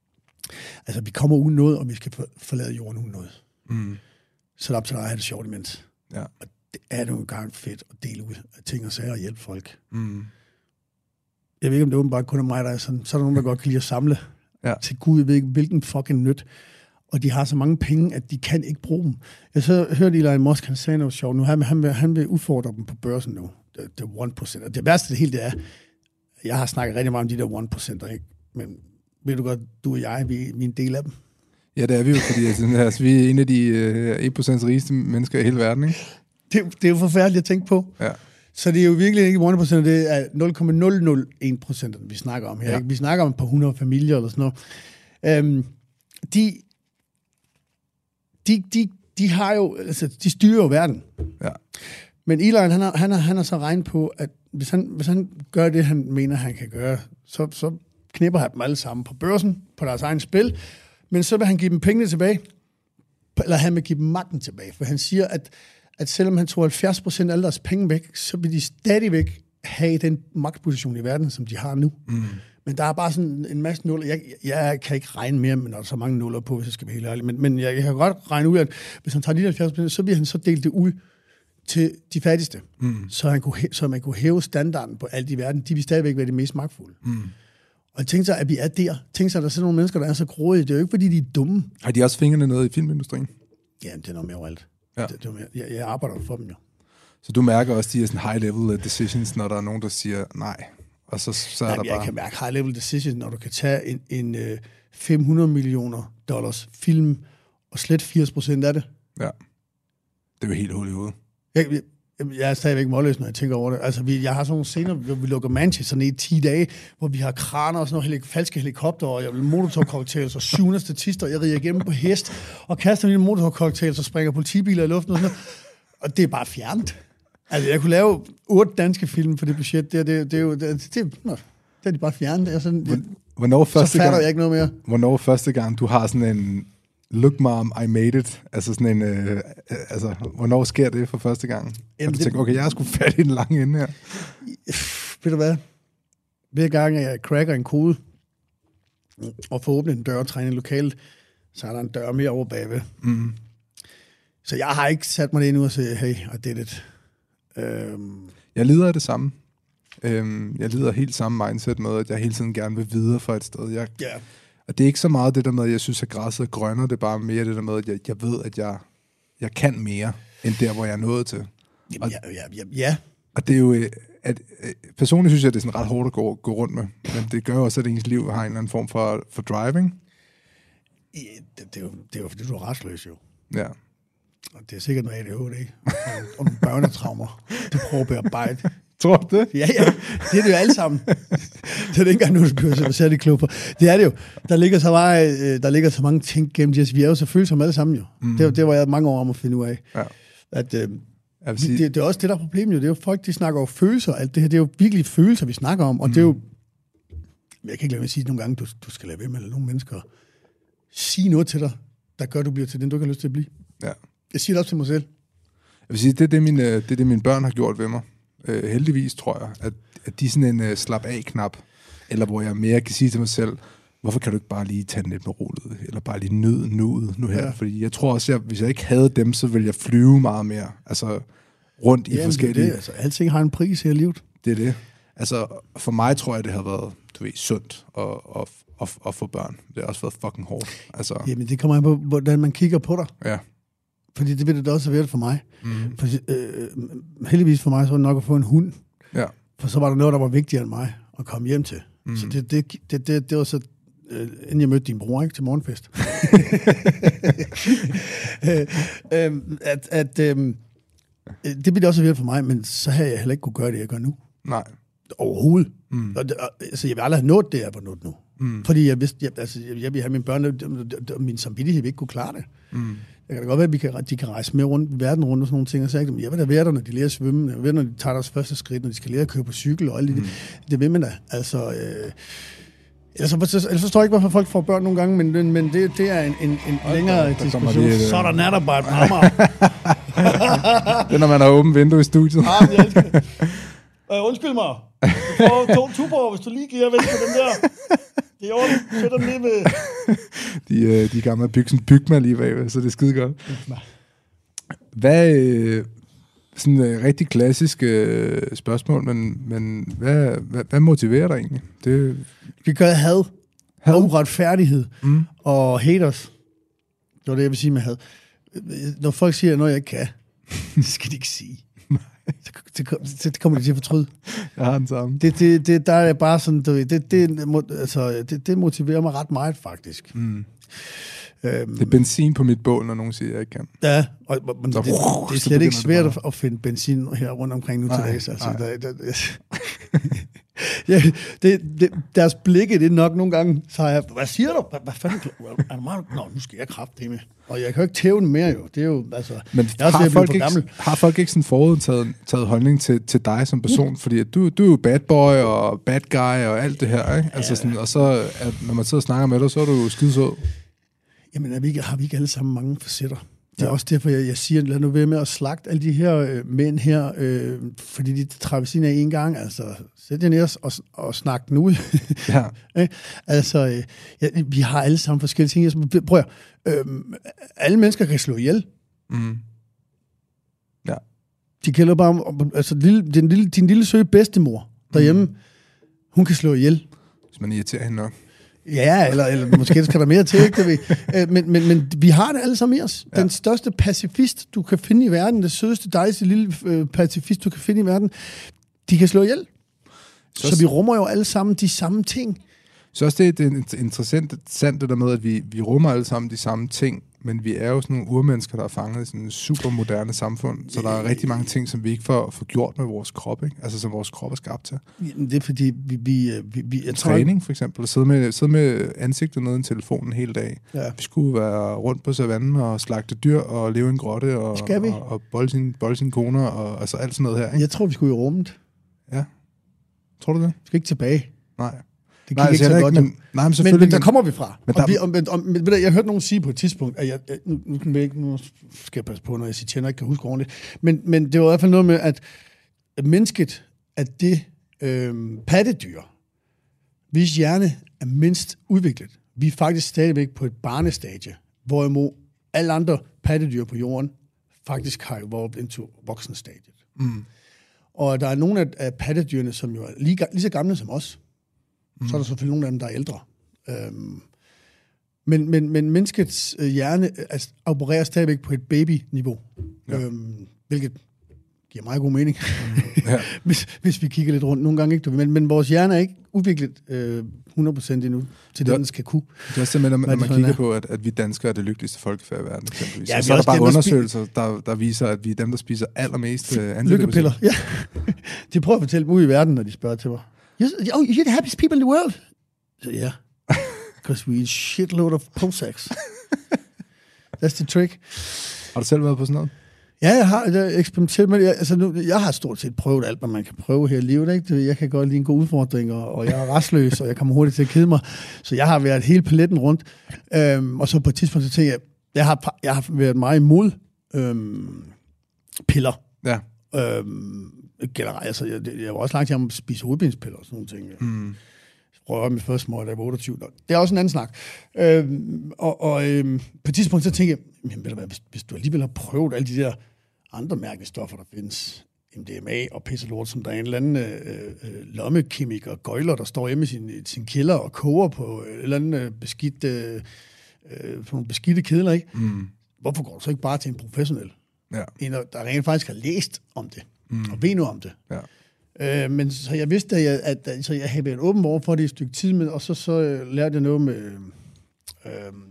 altså vi kommer uden noget, og vi skal forlade jorden uden noget. Mm. Så er det op til dig at have det sjovt imens. Ja. Og det er jo engang fedt at dele ud af ting og sager og hjælpe folk. Mm. Jeg ved ikke, om det er åbenbart kun af mig, der er sådan, så er der nogen, der godt kan lide at samle ja. til Gud, jeg ved ikke, hvilken fucking nyt. Og de har så mange penge, at de kan ikke bruge dem. Jeg så hørte Elon Musk, han sagde noget sjovt nu, han, han, vil, han vil udfordre dem på børsen nu. Det, det er en procent. Og det værste det hele, det er, jeg har snakket rigtig meget om de der en procent, ikke? Men ved du godt, du og jeg, vi er en del af dem. Ja, det er vi jo, fordi altså, vi er en af de øh, en procent rigeste mennesker i hele verden, ikke? Det, det er jo forfærdeligt at tænke på. Ja. Så det er jo virkelig ikke en procent, det er nul komma nul nul en procent, vi snakker om her. Ja. Ikke? Vi snakker om et par hundrede familier eller sådan noget. Øhm, de, de, de, de har jo, altså, de styrer jo verden. Ja. Men Elon, han har, han har, han har så regnet på, at hvis han, hvis han gør det, han mener, han kan gøre, så, så knipper han dem alle sammen på børsen, på deres egen spil, men så vil han give dem pengene tilbage, eller han vil give dem magten tilbage, for han siger, at, at selvom han tog halvfjerds procent af alle deres penge væk, så vil de stadigvæk have den magtposition i verden, som de har nu. Mm. Men der er bare sådan en masse nuller. Jeg, jeg kan ikke regne mere, men der er så mange nuller på, hvis jeg skal være helt ærlig. Men, men jeg, jeg kan godt regne ud, at hvis han tager de halvfjerds procent, så vil han så dele det ud til de fattigste, mm. så, han kunne, så man kunne hæve standarden på alt i verden. De vil stadigvæk være de mest magtfulde. Mm. Og jeg tænker sig, at vi er der. Tænk sig, at der er sådan nogle mennesker, der er så grådige. Det er jo ikke, fordi de er dumme. Har de også fingrene nede i filmindustrien? Ja, det er noget mere overalt. Ja. Det, det er mere, jeg, jeg arbejder for dem jo. Så du mærker også de her sådan high-level decisions, når der er nogen, der siger nej? Og så, så er Jamen, der bare... Jeg kan mærke high-level decisions, når du kan tage en, en uh, fem hundrede millioner dollars film og slet firs procent af det. Ja. Det er jo helt hul i hovedet. Jeg, Jeg er stadigvæk målløs, når jeg tænker over det. Altså, vi, jeg har sådan nogle scener, hvor vi lukker Manchester ned i ti dage, hvor vi har kraner og sådan nogle helik- falske helikopter, og jeg vil motorcocktails og syvende statister, jeg rider igennem på hest, og kaster mine motorcocktails og springer politibiler i luften og sådan noget. Og det er bare fjernet. Altså, jeg kunne lave otte danske film for det budget. Det, det, det er jo... Det, det, det, det er de bare fjernet. Jeg sådan, jeg, hvornår første så fatter gang, jeg ikke noget mere. Hvornår første gang, du har sådan en... Look, mom, I made it. Altså sådan en... Øh, altså, hvornår sker det for første gang? Jamen, og du det, tænker, okay, jeg har sgu fat i den lange ende her. Ved du hvad? Hver gang jeg cracker en kode, og får åbnet en dør og træner lokalet, så er der en dør mere over bagved. Mm. Så jeg har ikke sat mig ned endnu og sagt, hey, I did it. Um... Jeg lider af det samme. Øhm, jeg lider helt samme mindset med, at jeg hele tiden gerne vil videre fra et sted. Jeg... Yeah. Og det er ikke så meget det der med, at jeg synes, at græsset er grønnere. Det er bare mere det der med, at jeg, jeg ved, at jeg, jeg kan mere, end der, hvor jeg er nået til. Jamen, og, ja, ja, ja. og det er jo... At, personligt synes jeg, at det er sådan ret hårdt at gå, gå rundt med. Men det gør jo også, at ens liv har en eller anden form for, for driving. Ja, det, det, er jo, det er jo, fordi du er restløs, jo. Ja. Og det er sikkert noget A D H D, og, og nogle børnetraumer. Du prøver at bearbejde. Tror du det? Ja, ja. Det er det jo alle sammen. Det er det ikke engang, nu skal jeg sætte i klubber. Det er det jo. Der ligger så, meget, der ligger så mange ting gennem det. Vi er jo så følsomme alle sammen jo. Mm. Det, det var jeg mange år om at finde ud af. Ja. At, øh, sige... det, det er også det, der er problemet jo. Det er jo folk, de snakker jo følelser. Alt det her, det er jo virkelig følelser, vi snakker om. Og mm. det er jo... Jeg kan ikke lade mig at sige nogle gange, du, du skal lade ved med nogle mennesker sige noget til dig, der gør, at du bliver til den, du ikke har lyst til at blive. Ja. Jeg siger det også til mig selv. Jeg vil sige, det er det, mine, det er det, mine børn har gjort ved mig. Uh, heldigvis, tror jeg, at, at de er sådan en uh, slap-af-knap, eller hvor jeg mere kan sige til mig selv, hvorfor kan du ikke bare lige tage den lidt med roligt, eller bare lige nyde nuet nu her, ja. Fordi jeg tror også, at hvis jeg ikke havde dem, så ville jeg flyve meget mere, altså rundt i ja, forskellige... Det er det. Altså, alting har en pris her i livet. Det er det. Altså, for mig tror jeg, det har været, du ved, sundt at, at, at, at få børn. Det har også været fucking hårdt. Altså... Jamen, det kommer an på, hvordan man kigger på dig. Ja. Fordi det vil det også have været for mig. Mm. For, øh, heldigvis for mig, så var det nok at få en hund. Ja. For så var der noget, der var vigtigere end mig at komme hjem til. Mm. Så det, det, det, det, det var så, øh, inden jeg mødte din bror, ikke, til morgenfest. øh, øh, at, at, øh, det ville det også have været for mig, men så havde jeg heller ikke kunne gøre det, jeg gør nu. Nej. Overhovedet. Mm. Og, og, altså, jeg vil aldrig have nået det, jeg var nået nu. Mm. Fordi jeg vidste, jeg, altså, jeg, jeg ville have mine børn, og min samvittighed vil ikke kunne klare det. Mm. Jeg kan da godt være, at vi kan, de kan rejse med rundt, verden rundt og sådan nogle ting, og så jeg, jeg vil da være der, når de lærer at svømme, jeg vil når de tager deres første skridt, når de skal lære at køre på cykel og alt det. Mm. Det vil man da. Altså, øh, ellers, ellers forstår jeg ikke, hvorfor folk får børn nogle gange, men, men, men det, det er en, en, en okay, længere diskussion. De, så er der natarbejde på Amager. Det er, når man har åbent vindue i studiet. Ah, jeg elsker det. Øh, undskyld mig. Du får to tuber, hvis du lige giver væk på den der. Det er ordentligt. Sæt dem lige med... De, øh, de er gamle at bygge sådan bygma lige bagved, så det er skide godt. Hvad... Øh, sådan et øh, rigtig klassisk øh, spørgsmål, men, men hvad, hvad, hvad motiverer dig egentlig? Det... Vi gør had. Had. Og uretfærdighed. Mm. Og haters. Det var det, jeg vil sige med had. Når folk siger noget, jeg ikke kan, det skal de ikke sige. Så, det, det kommer de til at fortryde. Jeg har den samme. Det, det, det, der er bare sådan, det, det, det, altså, det, det motiverer mig ret meget, faktisk. Mm. Øhm, det er benzin på mit bål, når nogen siger, jeg ikke kan. Ja, og, og det, det, det er slet ikke svært at, at finde benzin her rundt omkring nu til dags. Altså, der, der, der, ja, det, det, deres blikke, det er nok nogle gange, så har jeg, hvad siger du? Hvad, hvad fanden? Er du meget? Nå, nu skal jeg kraftedeme med. Og jeg kan jo ikke tæve den mere, jo. Det er jo, altså... Men jeg har, folk ikke, har folk ikke sådan forudtaget taget holdning til, til dig som person? Mm. Fordi du, du er jo bad boy og bad guy og alt det her, ikke? Altså sådan, og så, at, når man sidder og snakker med dig, så er du skidesød. Jamen, er vi ikke, har vi ikke alle sammen mange facetter? Det er ja. Også derfor, jeg, jeg siger, lad nu være med at slagte alle de her øh, mænd her, øh, fordi de træffer sin af en gang. Altså, sæt jer ned og, og snak nu. Ja. Altså, øh, ja, vi har alle sammen forskellige ting. Prøv at, øh, alle mennesker kan slå ihjel. Mm. Ja. De kalder bare, altså, lille, din, lille, din lille søge bedstemor derhjemme, mm. hun kan slå ihjel. Hvis man irriterer hende nok. Ja, eller, eller måske skal der mere til, ikke? Det vi. Men, men, men vi har det alle sammen i os. Ja. Den største pacifist, du kan finde i verden, det sødeste, dejligste lille øh, pacifist, du kan finde i verden, de kan slå ihjel. Så, så vi rummer jo alle sammen de samme ting. Så også det, det er interessant sandt det der med, at vi, vi rummer alle sammen de samme ting, men vi er jo sådan nogle urmennesker, der er fanget i sådan et super moderne samfund, så der er rigtig mange ting, som vi ikke får, får gjort med vores krop, ikke? Altså som vores krop er skabt til. Jamen, det er fordi, vi... vi, vi, vi jeg Træning for eksempel, at sidde med, sidde med ansigtet nede i telefonen hele dag. Ja. Vi skulle være rundt på savannen og slagte dyr og leve i en grotte og, og, og bolde sine bold sin koner og altså alt sådan noget her. Ikke? Jeg tror, vi skulle i rummet. Ja. Tror du det? Vi skal ikke tilbage. Nej. Det gik nej, ikke så ikke, godt. Men, nej, men, men, men der kommer vi fra. Men og der, vi, og, og, og, jeg, jeg hørte nogen sige på et tidspunkt, at jeg, nu, nu, jeg, nu skal jeg passe på, når jeg siger tjener, ikke kan huske ordentligt, men, men det var i hvert fald noget med, at mennesket er det øh, pattedyr, hvis hjerne er mindst udviklet. Vi er faktisk stadigvæk på et barnestadie, hvorimod alle andre pattedyr på jorden faktisk har evolved into voksenstadiet. Mm. Og der er nogle af, af pattedyrene, som jo er lige, lige så gamle som os. Mm. Så er der selvfølgelig nogle af dem, der er ældre. Øhm, men, men, men menneskets hjerne altså, opererer stadigvæk på et baby-niveau, ja. øhm, hvilket giver meget god mening, ja. hvis, hvis vi kigger lidt rundt. Nogle gange ikke, men, men vores hjerne er ikke udviklet øh, hundrede procent endnu til det, den skal kunne. Det er simpelthen, når man, når man kigger på, at, at vi danskere er det lykkeligste folkefærd i verden, eksempelvis. Ja, så er der bare undersøgelser, der, der viser, at vi er dem, der spiser allermest øh, lykkepiller. Ja. De prøver at fortælle dem ude i verden, når de spørger til mig. Oh, you're the happiest people in the world. So, yeah. Because we eat shitload of Prozacs. That's the trick. Har du selv været på sådan noget? Ja, jeg har jeg eksperimenteret med det. Altså, nu, jeg har stort set prøvet alt, hvad man kan prøve her i livet. Ikke? Jeg kan godt lide en god udfordring, og, og jeg er restløs, og jeg kommer hurtigt til at kede mig. Så jeg har været hele paletten rundt. Øhm, og så på et tidspunkt, så tænker jeg, jeg har, jeg har været meget imod øhm, piller. Ja. Øhm, generelt, altså, jeg, jeg var også langt til at spise hovedbenspiller og sådan nogle ting. Mm. Jeg prøver mit første mål, da jeg var otteogtyve. Det er også en anden snak. Øhm, og og øhm, på et tidspunkt, så tænker jeg, jamen, ved du hvad, hvis, hvis du alligevel har prøvet alle de der andre mærkelige stoffer, der findes, M D M A og pisselort, som der er en eller anden øh, øh, lommekemiker, gøjler, der står hjemme i sin, sin kælder og koger på et eller andet øh, beskidt, øh, øh, på nogle beskidte kedler, ikke? Mm. Hvorfor går du så ikke bare til en professionel? Ja. En, der rent faktisk har læst om det, mm. og ved noget om det. Ja. Øh, men så jeg vidste, at jeg, at, at, så jeg havde været åben over for det et stykke tid med, og så, så øh, lærte jeg noget med, øh, øh,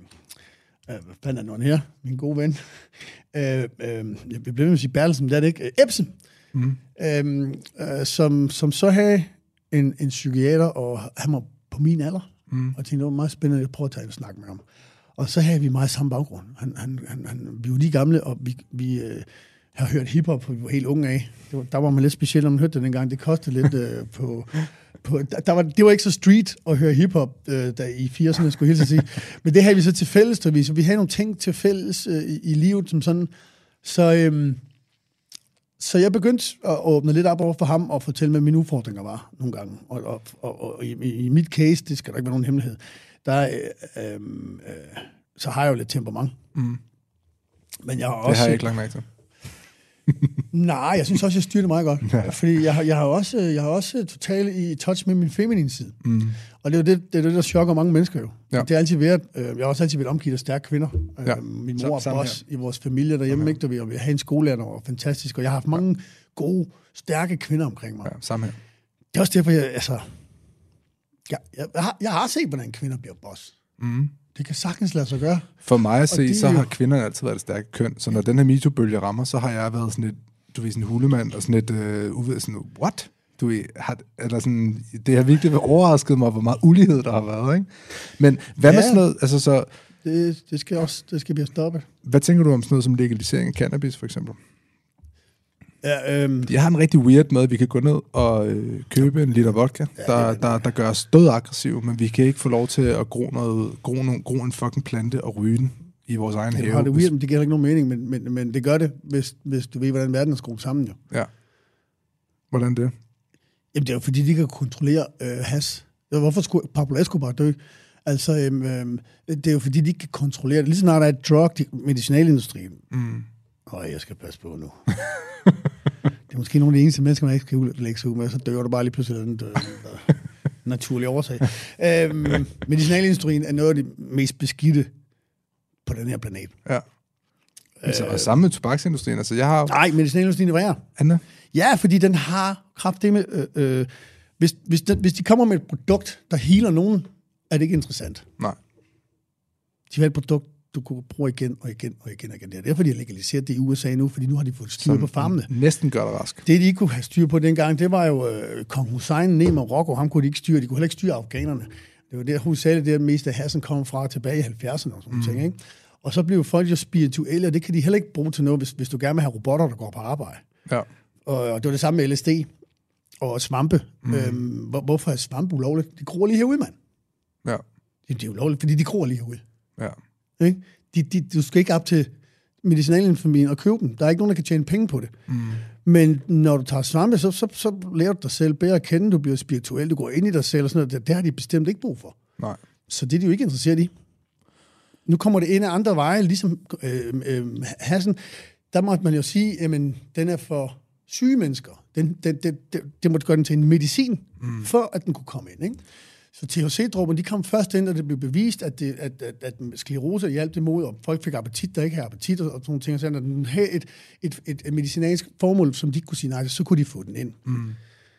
hvad fanden er nogen her, min gode ven, øh, øh, jeg blev ved med at sige Bertelsen, det er det ikke, Ebsen, mm. øh, øh, som, som så havde en, en psykiater, og han var på min alder, mm. og jeg tænkte, det var meget spændende at prøve at tage en snak med ham. Og så havde vi meget samme baggrund. Han, han, han, han, vi var lige gamle, og vi... vi øh, jeg har hørt hiphop, for vi var helt unge af. Det var, der var man lidt specielt, når man hørte det dengang. Det kostede lidt øh, på... på der var, det var ikke så street at høre hiphop, øh, der i firserne, skulle jeg hilse at sige. Men det havde vi så til fælles, så vi, så vi havde nogle ting til fælles øh, i, i livet, som sådan. Så, øh, så jeg begyndte at åbne lidt op over for ham, og fortælle, hvad mine udfordringer var nogle gange. Og, og, og, og i, i mit case, det skal der ikke være nogen hemmelighed, der øh, øh, så har jeg jo lidt temperament. Mm. Men jeg har også... Det har jeg ikke lagt mærke til. Nej, jeg synes også, jeg styrer det meget godt. Ja. Fordi jeg har, jeg har også, jeg har også totalt i touch med min feminine side. Mm. Og det er jo det, det, er det, der chokker mange mennesker jo. Ja. Det har altid været, øh, jeg har også altid været omgivet af stærke kvinder. Ja. Øh, min mor er boss i vores familie derhjemme, ja. Ikke? Og vi har en skolelærer, der var fantastisk, og jeg har haft mange ja. gode, stærke kvinder omkring mig. Ja, samme her. Det er også derfor, jeg, altså... Jeg, jeg, jeg, har, jeg har set, hvordan kvinder bliver boss. Mm. Det kan sagtens lade sig gøre. For mig at se, så har kvinderne altid været det stærke køn. Så når den her MeToo-bølge rammer, så har jeg været sådan et, du ved, sådan en hulemand, og sådan et, øh, uved, sådan, what? Du ved, har, eller sådan, det har virkelig overrasket mig, hvor meget ulighed der har været, ikke? Men hvad ja, med sådan noget, altså så... Det, det skal også, det skal blive stoppet. Hvad tænker du om sådan noget som legalisering af cannabis, for eksempel? Ja, øhm, jeg har en rigtig weird måde, vi kan gå ned og øh, købe en liter vodka, ja, der, der, der, der gør os dødaggressiv, men vi kan ikke få lov til at gro, noget, gro, noget, gro en fucking plante og ryge den i vores egen have. Det, det, weird, det giver ikke nogen mening, men, men, men det gør det, hvis, hvis du ved, hvordan verden er skruet sammen. Jo. Ja. Hvordan det? Jamen, det er jo fordi, de kan kontrollere øh, has. Hvorfor skulle Pablo Escobar dø? Altså, øhm, øhm, det er jo fordi, de ikke kan kontrollere det. Lige snart der er et drug, medicinalindustrien. Mm. Åh, jeg skal passe på nu. Det er måske nogle af de eneste mennesker, man ikke skal lægge sig ud med, så dør du bare lige pludselig den død. Naturlig årsag. øhm, medicinalindustrien er noget af det mest beskidte på den her planet. Ja. Altså, og samme med tobaksindustrien. Altså, jeg har... Nej, medicinalindustrien er værre. Anna? Ja, fordi den har kraft med... Øh, øh, hvis, hvis, de, hvis de kommer med et produkt, der healer nogen, er det ikke interessant. Nej. De vil have et produkt, du kunne bruge igen og igen og igen og igen. Det er derfor, de har legaliseret det i U S A nu, fordi nu har de fået styr Som på farmene. Næsten gør det rask. Det, de ikke kunne have styr på dengang, det var jo øh, kong Hussein ned i Marokko. Ham kunne de ikke styre. De kunne heller ikke styre afghanerne. Det var der, hovedsageligt der mest af hassen kom fra tilbage i halvfjerdserne og sådan mm. ting, ikke? Og så blev folk jo spirituelle, og det kan de heller ikke bruge til noget, hvis, hvis du gerne vil have robotter, der går på arbejde. Ja. Og, og det var det samme med L S D og svampe. Mm. Øhm, hvor, hvorfor er svampe ulovligt? De gror lige herude, mand. Ja. Det, det er ulovligt, fordi de gror lige herude. Ja. Ikke? De, de, du skal ikke op til medicinalinfamilien og købe dem. Der er ikke nogen, der kan tjene penge på det. Mm. Men når du tager svampe, så, så, så lærer du dig selv bedre at kende. Du bliver spirituel, du går ind i dig selv og sådan noget. Det, det har de bestemt ikke brug for. Nej. Så det er de jo ikke interesseret i. Nu kommer det ind af andre veje, ligesom øh, øh, hassen. Der måtte man jo sige, at den er for syge mennesker. Den, den, den, den, det måtte gøre den til en medicin, mm. for at den kunne komme ind. Ikke? Så T H C-dråben, de kom først ind, og det blev bevist, at, det, at, at, at sklerose hjalp det mod, og folk fik appetit, der ikke havde appetit, og sådan nogle ting. Så når den havde et, et, et, et medicinalsk formål, som de ikke kunne sige nej, så kunne de få den ind. Mm.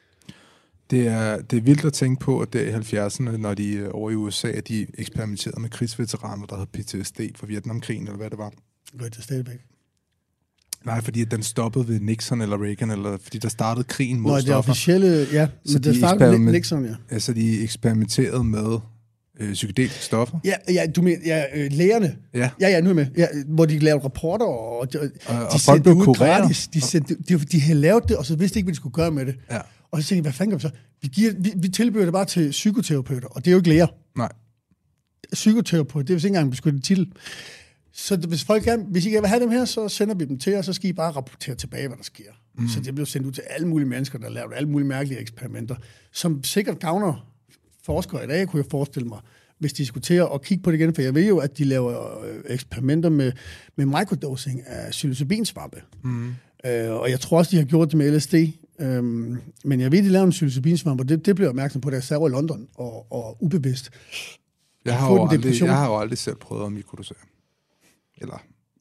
Det er, det er vildt at tænke på, at der i halvfjerdserne, når de over i U S A, at de eksperimenterede med krigsveteraner, der havde P T S D fra Vietnamkrigen, eller hvad det var. Gør det stadigvæk? Nej, fordi den stoppede ved Nixon eller Reagan, eller fordi der startede krigen mod Nå, stoffer. Nå, det officielle, ja. Så de startede med Nixon, ja. Altså, de eksperimenterede med øh, psykedeliske stoffer. Ja, ja, du mener, ja, øh, lægerne. Ja. Ja, ja, nu er med. Ja, hvor de lavede rapporter, og de, og, de og folk blev kureret. De, de, de, de havde lavet det, og så vidste ikke, hvad de skulle gøre med det. Ja. Og så tænkte jeg, hvad fanden gør vi så? Vi, giver, vi, vi tilbyder det bare til psykoterapeuter, og det er jo ikke læger. Nej. Psykoterapeut, det er vist ikke engang en beskyttet titel. Så hvis folk gerne, hvis I gerne vil have dem her, så sender vi dem til jer, så skal I bare rapportere tilbage, hvad der sker. Mm. Så det bliver sendt ud til alle mulige mennesker, der laver alle mulige mærkelige eksperimenter, som sikkert gavner forskere i dag, kunne jeg forestille mig, hvis de skulle til at kigge på det igen, for jeg ved jo, at de laver eksperimenter med, med microdosing af psilocybinsvampe. Mm. Øh, og jeg tror også, de har gjort det med L S D. Øhm, men jeg ved, de laver en psilocybinsvampe, og det, det blev jeg opmærksom på, da jeg sad i London, og, og ubevidst. Jeg har, jo aldrig, jeg har jo aldrig selv prøvet at mikrodosere. Eller...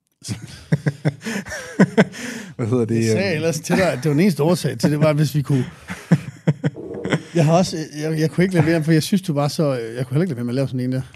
Hvad hedder det? Jeg sagde ellers til dig, at det var den eneste årsag til det, var, hvis vi kunne... Jeg har også... Jeg, jeg kunne ikke lade være, for jeg synes, du var så... Jeg kunne heller ikke lade være med at lave sådan en der.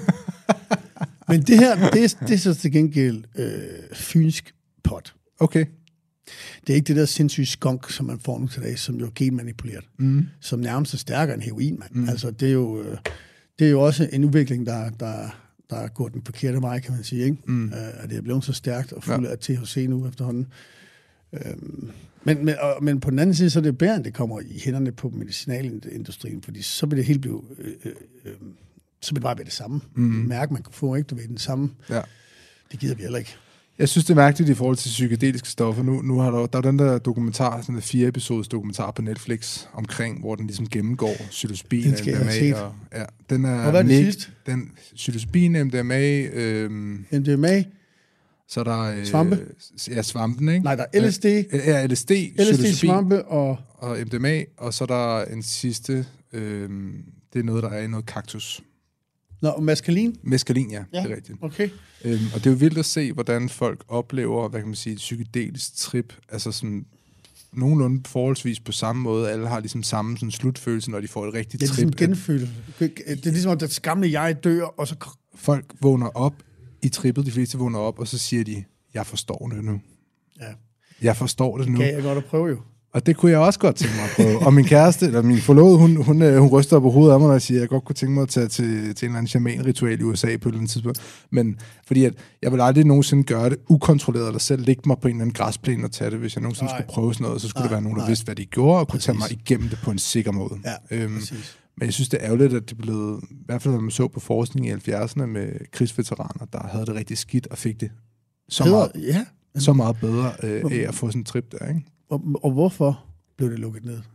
Men det her, det er, det er så til gengæld øh, fynsk pot. Okay. Det er ikke det der sindssyge skunk, som man får nu til dag, som jo er genmanipuleret. Mm. Som nærmest er stærkere end heroin, mand. Mm. Altså, det er jo... Øh, det er jo også en udvikling, der... der der er gået den forkerte vej, kan man sige, ikke? Mm. Uh, at det er blevet så stærkt og fuld ja. af T H C nu efterhånden. Uh, men, men, og, men på den anden side, så er det bedre, end det kommer i hænderne på medicinalindustrien, fordi så vil det helt blive... Øh, øh, øh, så vil det bare være det samme mm. mærke, man kan få, ikke? Du ved, den samme... Ja. Det gider vi heller ikke. Jeg synes, det er mærkeligt i forhold til psykedeliske stoffer. Nu, nu har der, der er den der dokumentar, sådan en fire episodes dokumentar på Netflix omkring, hvor den ligesom gennemgår psilocybin, den skal M D M A. Jeg og, ja, den er og hvad er det sidste? Den psilocybin, M D M A. Øhm, M D M A? Så er der... Øh, svampe? Ja, svampen, ikke? Nej, der er L S D. Ja, L S D, L S D, svampe og... Og M D M A, og så er der en sidste... Øh, det er noget, der er i noget kaktus. Nå, meskalin? Meskalin, ja, ja, det er rigtigt. Okay. Øhm, og det er jo vildt at se, hvordan folk oplever, hvad kan man sige, et psykedelisk trip, altså sådan nogenlunde forholdsvis på samme måde. Alle har ligesom samme sådan slutfølelse, når de får et rigtigt trip. Det er ligesom genfølelse. Det er ligesom, at det gamle jeg dør, og så... Folk vågner op i trippet, de fleste vågner op, og så siger de, jeg forstår det nu. Ja. Jeg forstår det nu. Kan jeg godt at prøve jo. Og det kunne jeg også godt tænke mig at prøve. Og min kæreste, eller min forlovede, hun, hun, hun ryster på hovedet af mig, og siger, at jeg godt kunne tænke mig at tage til, til en eller anden shaman-ritual i U S A på et eller andet tidspunkt. Men fordi at jeg vil aldrig nogensinde gøre det ukontrolleret, eller selv ligge mig på en eller anden græsplæne og tage det. Hvis jeg nogensinde nej. skulle prøve sådan noget, så skulle nej, det være nogen, der nej. vidste, hvad de gjorde, og kunne præcis. tage mig igennem det på en sikker måde. Ja, øhm, men jeg synes, det er ærgerligt, at det blev, i hvert fald når man så på forskning i halvfjerdserne med krigsveteraner, der havde det rigtig skidt og fik det så meget, ja. så meget bedre øh, af at få sådan en trip der, ikke? Og, og hvorfor blev det lukket ned?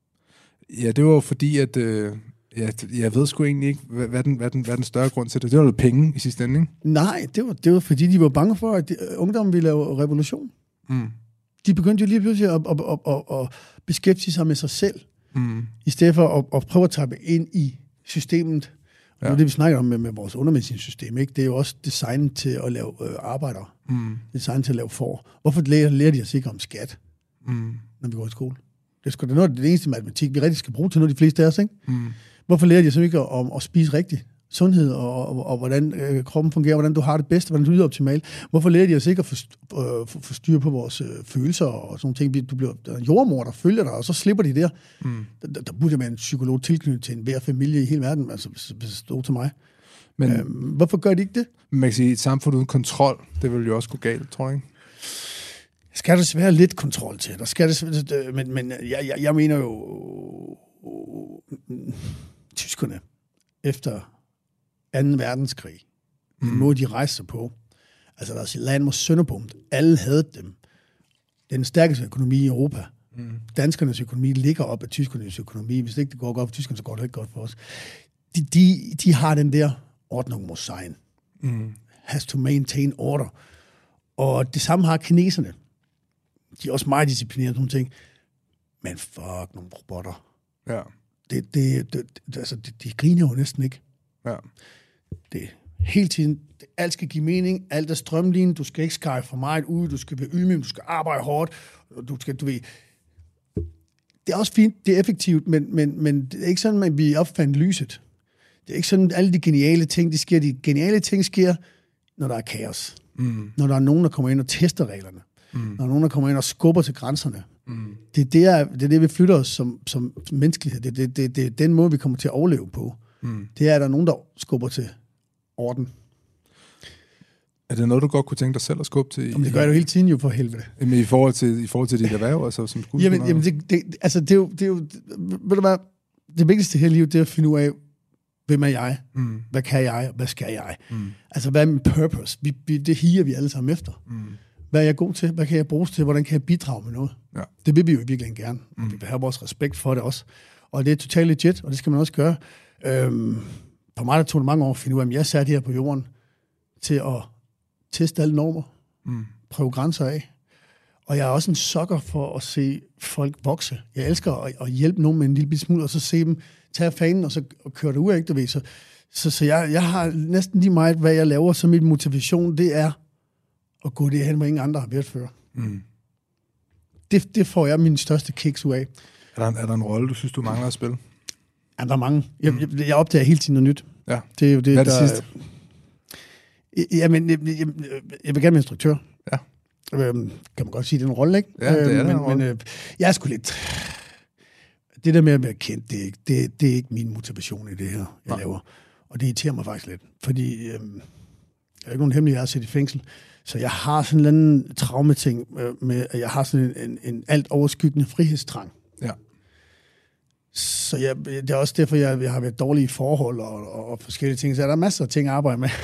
Ja, det var fordi, at øh, ja, jeg ved sgu egentlig ikke, hvad, hvad, den, hvad, den, hvad den større grund til det. Det var noget penge i sidste ende, ikke? Nej, det var, det var fordi, de var bange for, at de, ungdommen ville lave revolution. Mm. De begyndte jo lige pludselig at, at, at, at, at beskæftige sig med sig selv, mm. i stedet for at, at prøve at tappe ind i systemet. Ja. Det er det, vi snakker om med, med vores undervisningssystem, ikke? Det er jo også designet til at lave øh, arbejdere. Mm. Designet til at lave for. Hvorfor lærer, lærer de os ikke om skat? Mm. Når vi går i skole. Det er sgu da noget af det eneste matematik, vi rigtig skal bruge til noget, de fleste af os, ikke? Mm. Hvorfor lærer de så ikke om at spise rigtigt? sundhed, og, og, og hvordan øh, kroppen fungerer, hvordan du har det bedst, hvordan du lyder optimalt. Hvorfor lærer de os ikke at få øh, for, for styr på vores øh, følelser og sådan ting? Du bliver der er en jordmor, der følger dig, og så slipper de der. Mm. Der, der burde være en psykolog tilknyttet til enhver familie i hele verden, altså hvis det stod til mig. Men, øhm, hvorfor gør de ikke det? Man kan sige, et samfund uden kontrol, det vil jo også gå galt, tror jeg ikke? Skal der desværre lidt kontrol til? Der skal det, men, men jeg, jeg, jeg mener jo, tyskerne efter anden verdenskrig, mm. den måde de rejste sig på, altså deres land var sønderbumt. Alle havde dem. Den stærkeste økonomi i Europa. Mm. Danskernes økonomi ligger op af tyskernes økonomi. Hvis det ikke går godt for tyskerne, så går det ikke godt for os. De, de, de har den der ordnung muss sein. Mm. Has to maintain order. Og det samme har kineserne. De er også meget disciplinerede sådan ting. Men fuck, nogle robotter. Ja. Det, det, det, det, altså, de, de griner jo næsten ikke. Ja. Det hele tiden, det, alt skal give mening, alt er strømlignet, du skal ikke skære for meget ud, du skal være ydmyg, du skal arbejde hårdt, du skal, du ved... Det er også fint, det er effektivt, men, men, men det er ikke sådan, at vi opfandt lyset. Det er ikke sådan, at alle de geniale ting, de sker. De geniale ting sker, når der er kaos. Mm. Når der er nogen, der kommer ind og tester reglerne. Mm. Når der er nogen, der kommer ind og skubber til grænserne. Mm. Det, er det, det er det, vi flytter os som, som menneskelighed. Det, det, det, det er den måde, vi kommer til at overleve på. Mm. Det er, at der er nogen, der skubber til orden. Er det noget, du godt kunne tænke dig selv at skubbe til? Jamen, det gør jeg jo hele tiden jo, for helvede. Jamen, i forhold til, i forhold til dit erhverv, altså som skuespiller? Jamen, jamen det, det, altså, det er jo... Det er jo ved du hvad? Det vigtigste her i livet, det er at finde ud af, hvem er jeg? Mm. Hvad kan jeg? Hvad skal jeg? Mm. Altså, hvad er min purpose? Vi, vi, det higer vi alle sammen efter. Mm. Hvad er jeg god til? Hvad kan jeg bruges til? Hvordan kan jeg bidrage med noget? Ja. Det vil vi jo i virkeligheden gerne. Mm. Vi vil have vores respekt for det også. Og det er totalt legit, og det skal man også gøre. Øhm, på mig, der tog det mange år at finde ud af, at jeg satte her på jorden til at teste alle normer. Mm. Prøve grænser af. Og jeg er også en sokker for at se folk vokse. Jeg elsker at, at hjælpe nogen med en lille smule, og så se dem tage fanen, og så og køre det ud af, ikke, du ved. Så, så, så jeg, jeg har næsten lige meget, hvad jeg laver, så min motivation, det er at gå det hen, hvor ingen andre har været før. Mm. Det, det får jeg min største kiks ud af. Er der, er der en rolle, du synes, du mangler at spille? Ja, der er mange. Jeg, mm. jeg, jeg opdager hele tiden noget nyt. Ja. Det er jo det, hvad er det der, sidste? Jamen, jeg, jeg, jeg vil gerne være instruktør. Ja. Øhm, kan man godt sige, det er en rolle, ikke? Ja, det er øhm, men, men, men øh, jeg er sgu lidt... Det der med at være kendt, det er ikke, det, det er ikke min motivation i det her, jeg Nej. laver. Og det irriterer mig faktisk lidt. Fordi øhm, jeg er ikke nogen hemmelig, jeg har siddet i fængsel. Så jeg har sådan en eller anden traumeting øh, med, at jeg har sådan en, en, en alt overskyggende frihedstrang. Ja. Så jeg, det er også derfor, jeg, jeg har været dårlige i forhold og, og, og forskellige ting. Så er der masser af ting at arbejde med.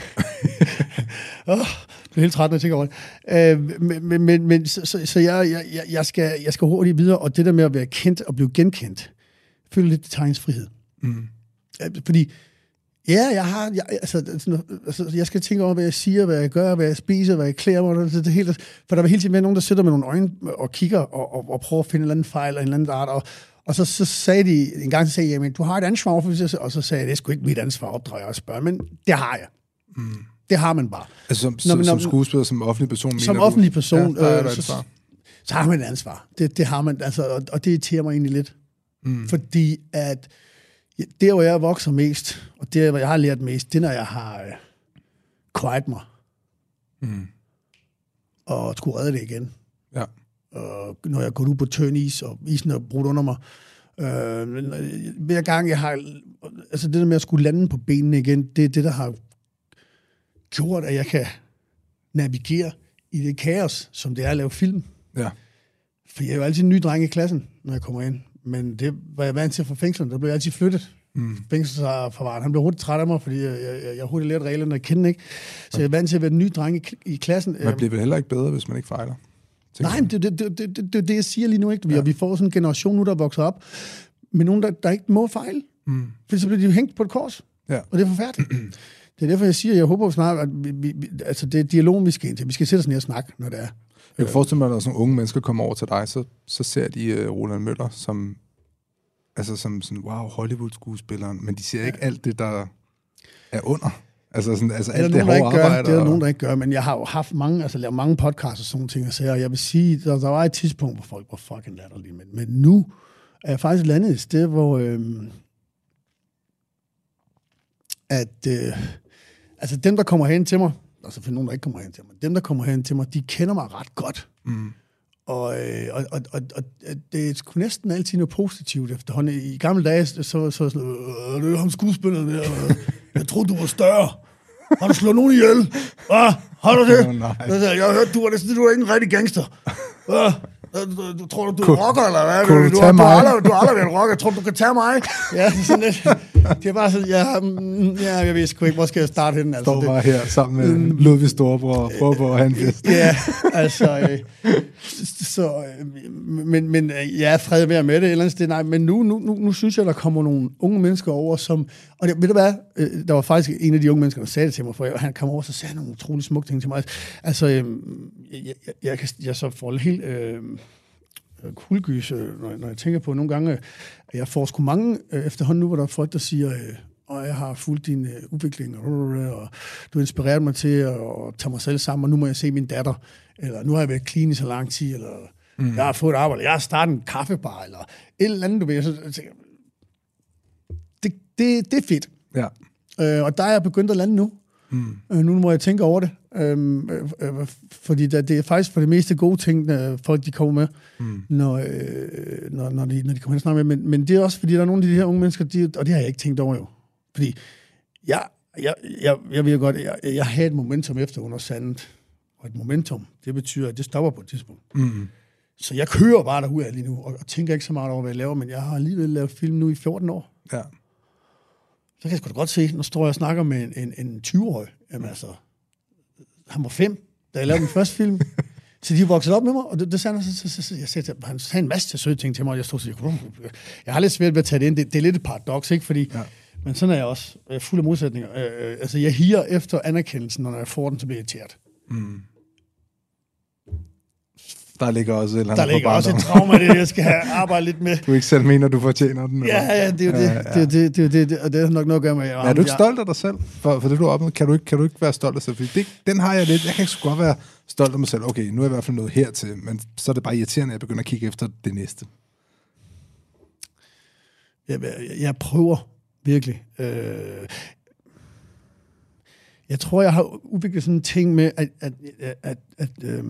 oh, jeg er helt træt, når jeg tænker over det. Øh, men men, men så, så, så jeg, jeg, jeg, skal, jeg skal hurtigt videre, og det der med at være kendt og blive genkendt, føler lidt tegns frihed. Mm. Fordi, ja, jeg har, jeg, altså, altså, jeg skal tænke over, hvad jeg siger, hvad jeg gør, hvad jeg spiser, hvad jeg klæder mig. Det, det hele, for der vil hele tiden være nogen, der sidder med nogle øjne og kigger og, og, og prøver at finde en eller anden fejl eller en eller anden art, og Og så, så sagde de, en gang så sagde jeg, jamen, du har et ansvar for det, og så sagde jeg, det er sgu ikke mit ansvar at opdrage og spørge, men det har jeg. Mm. Det har man bare. Altså som, når, når, som skuespiller, som offentlig person? Som offentlig person, ja, øh, så, så har man et ansvar. Det, det har man, altså, og, og det irriterer mig egentlig lidt. Mm. Fordi at der, hvor jeg vokser mest, og der, hvor jeg har lært mest, det er, når jeg har øh, quiet mig. Mm. Og skulle redde det igen. Ja. Og når jeg går ud på tynd is, og isen er brudt under mig. Øh, hver gang jeg har... Altså det der med at skulle lande på benene igen, det er det, der har gjort, at jeg kan navigere i det kaos, som det er at lave film. Ja. For jeg er jo altid en ny dreng i klassen, når jeg kommer ind. Men det var jeg vant til fra fængslen, der blev jeg altid flyttet. Mm. Fængselsforvaren, han blev hurtigt træt af mig, fordi jeg, jeg, jeg hurtigt lærte reglerne at kende, ikke? Så jeg er vant til at være en ny dreng i, i klassen. Man bliver vel heller ikke bedre, hvis man ikke fejler? Nej, det er det, det, det, det, det, det, jeg siger lige nu, ikke? Vi, ja. vi får sådan en generation nu, der vokser op med nogen, der, der ikke må fejle. Mm. For så bliver de hængt på et kors. Ja. Og det er forfærdeligt. Det er derfor, jeg siger, jeg håber snart, at vi, vi, altså det er dialogen, vi skal ind til. Vi skal sætte os ned og snakke, når det er. Jeg kan forestille mig, at når sådan unge mennesker kommer over til dig, så, så ser de uh, Roland Møller som, altså som sådan, wow, Hollywood-skuespilleren, men de ser ikke ja. alt det, der er under. Altså, sådan, altså alt det hårde arbejde. Det er der nogen, der ikke gør, men jeg har jo haft mange, altså lavet mange podcasts og sådan ting, og, så, og jeg vil sige, der, der var et tidspunkt, hvor folk var fucking latterlige, men, men nu er jeg faktisk landet et sted, hvor, øhm, at øh, altså dem, der kommer hen til mig, og så for nogen, der ikke kommer hen til mig, dem, der kommer hen til mig, de kender mig ret godt. Mm. Og, øh, og, og, og, og det er sgu næsten altid noget positivt efterhånden. I gamle dage, så så, så sådan, øh, det er ham skuespilleren der, jeg troede, du var større. Har du slået nogen ihjel? Hvad? Har du det? Oh, jeg har hørt, du var, det, du er ikke en rigtig gangster. Hvad? Du, du tror, du er rocker, eller hvad? Kunne du, du, tage du, mig? Du har aldrig, du har aldrig været en rocker. Jeg tror, du kan tage mig. Ja, det er sådan lidt. Det er bare sådan, ja, ja jeg ved sgu ikke, hvor skal jeg starte henne? Altså, står bare her sammen med mm, Ludvig Storebror og prøver på at have en fest. Ja, altså, øh, så, øh, men, men ja, fred være med det, eller andet sted, nej, men nu, nu, nu, nu synes jeg, der kommer nogle unge mennesker over, som, og det, ved du hvad, øh, der var faktisk en af de unge mennesker, der sagde det til mig, for jeg, han kom over, så sagde han nogle utrolig smukke ting til mig. Altså, øh, jeg, jeg, jeg, kan, jeg så får helt øh, kuldegys, når, når jeg tænker på nogle gange, at jeg får sgu mange øh, efterhånden nu, hvor der er folk, der siger, øh, og jeg har fulgt din øh, udvikling, og, og du inspirerer mig til at, at tage mig selv sammen, og nu må jeg se min datter, eller nu har jeg været clean i så lang tid, eller mm. jeg har fået et arbejde, jeg har startet en kaffebar, eller et eller andet, du ved. Så, så, det, det, det er fedt. Ja. Øh, og der er jeg begyndt at lande nu. Mm. Øh, nu må jeg tænke over det. Øh, øh, fordi det, det er faktisk for det meste gode ting, øh, folk de kommer med, mm. når, øh, når, når, de, når de kommer hen og snakker med. Men, men det er også, fordi der er nogle af de her unge mennesker, de, og det har jeg ikke tænkt over jo. Fordi jeg, jeg, jeg, jeg ved godt, jeg, jeg har et momentum efter under sandet. Og et momentum, det betyder, at det stopper på et tidspunkt. Mm. Så jeg kører bare derude lige nu, og, og tænker ikke så meget over, hvad jeg laver, men jeg har alligevel lavet film nu i fjorten år. Ja. Så kan jeg sgu da godt se, nu står jeg og snakker med en, en, en tyve-årig. Jamen altså, han var fem, da jeg lavede min første film. Så de er vokset op med mig, og det, det sagde så, så, så, så jeg sagde, han sagde en masse søde ting til mig, og jeg stod og sagde, jeg har lidt svært ved at tage det ind. Det, det er lidt et paradoks, ikke? Fordi, ja. Men sådan er jeg også, jeg er fuld af modsætninger. Øh, altså, jeg higer efter anerkendelsen, når jeg får den, så bliver jeg irriteret. Mm. Der ligger også et eller andet Der ligger også et trauma, det jeg skal have arbejdet lidt med. Du ikke selv mener, du fortjener den? Eller? Ja, ja, det er jo det. Ja, ja. Det, det, det, det, det, og det er nok noget at gøre med. Ja, er du ikke stolt af dig selv? For, for det, du har opnået, kan du ikke, kan du ikke være stolt af dig selv? Det, den har jeg lidt. Jeg kan ikke så godt være stolt af mig selv. Okay, nu er jeg i hvert fald nået hertil, men så er det bare irriterende, at jeg begynder at kigge efter det næste. Jeg, jeg, jeg prøver virkelig. Øh, jeg tror, jeg har udviklet sådan en ting med, at, at, at, at, at øh,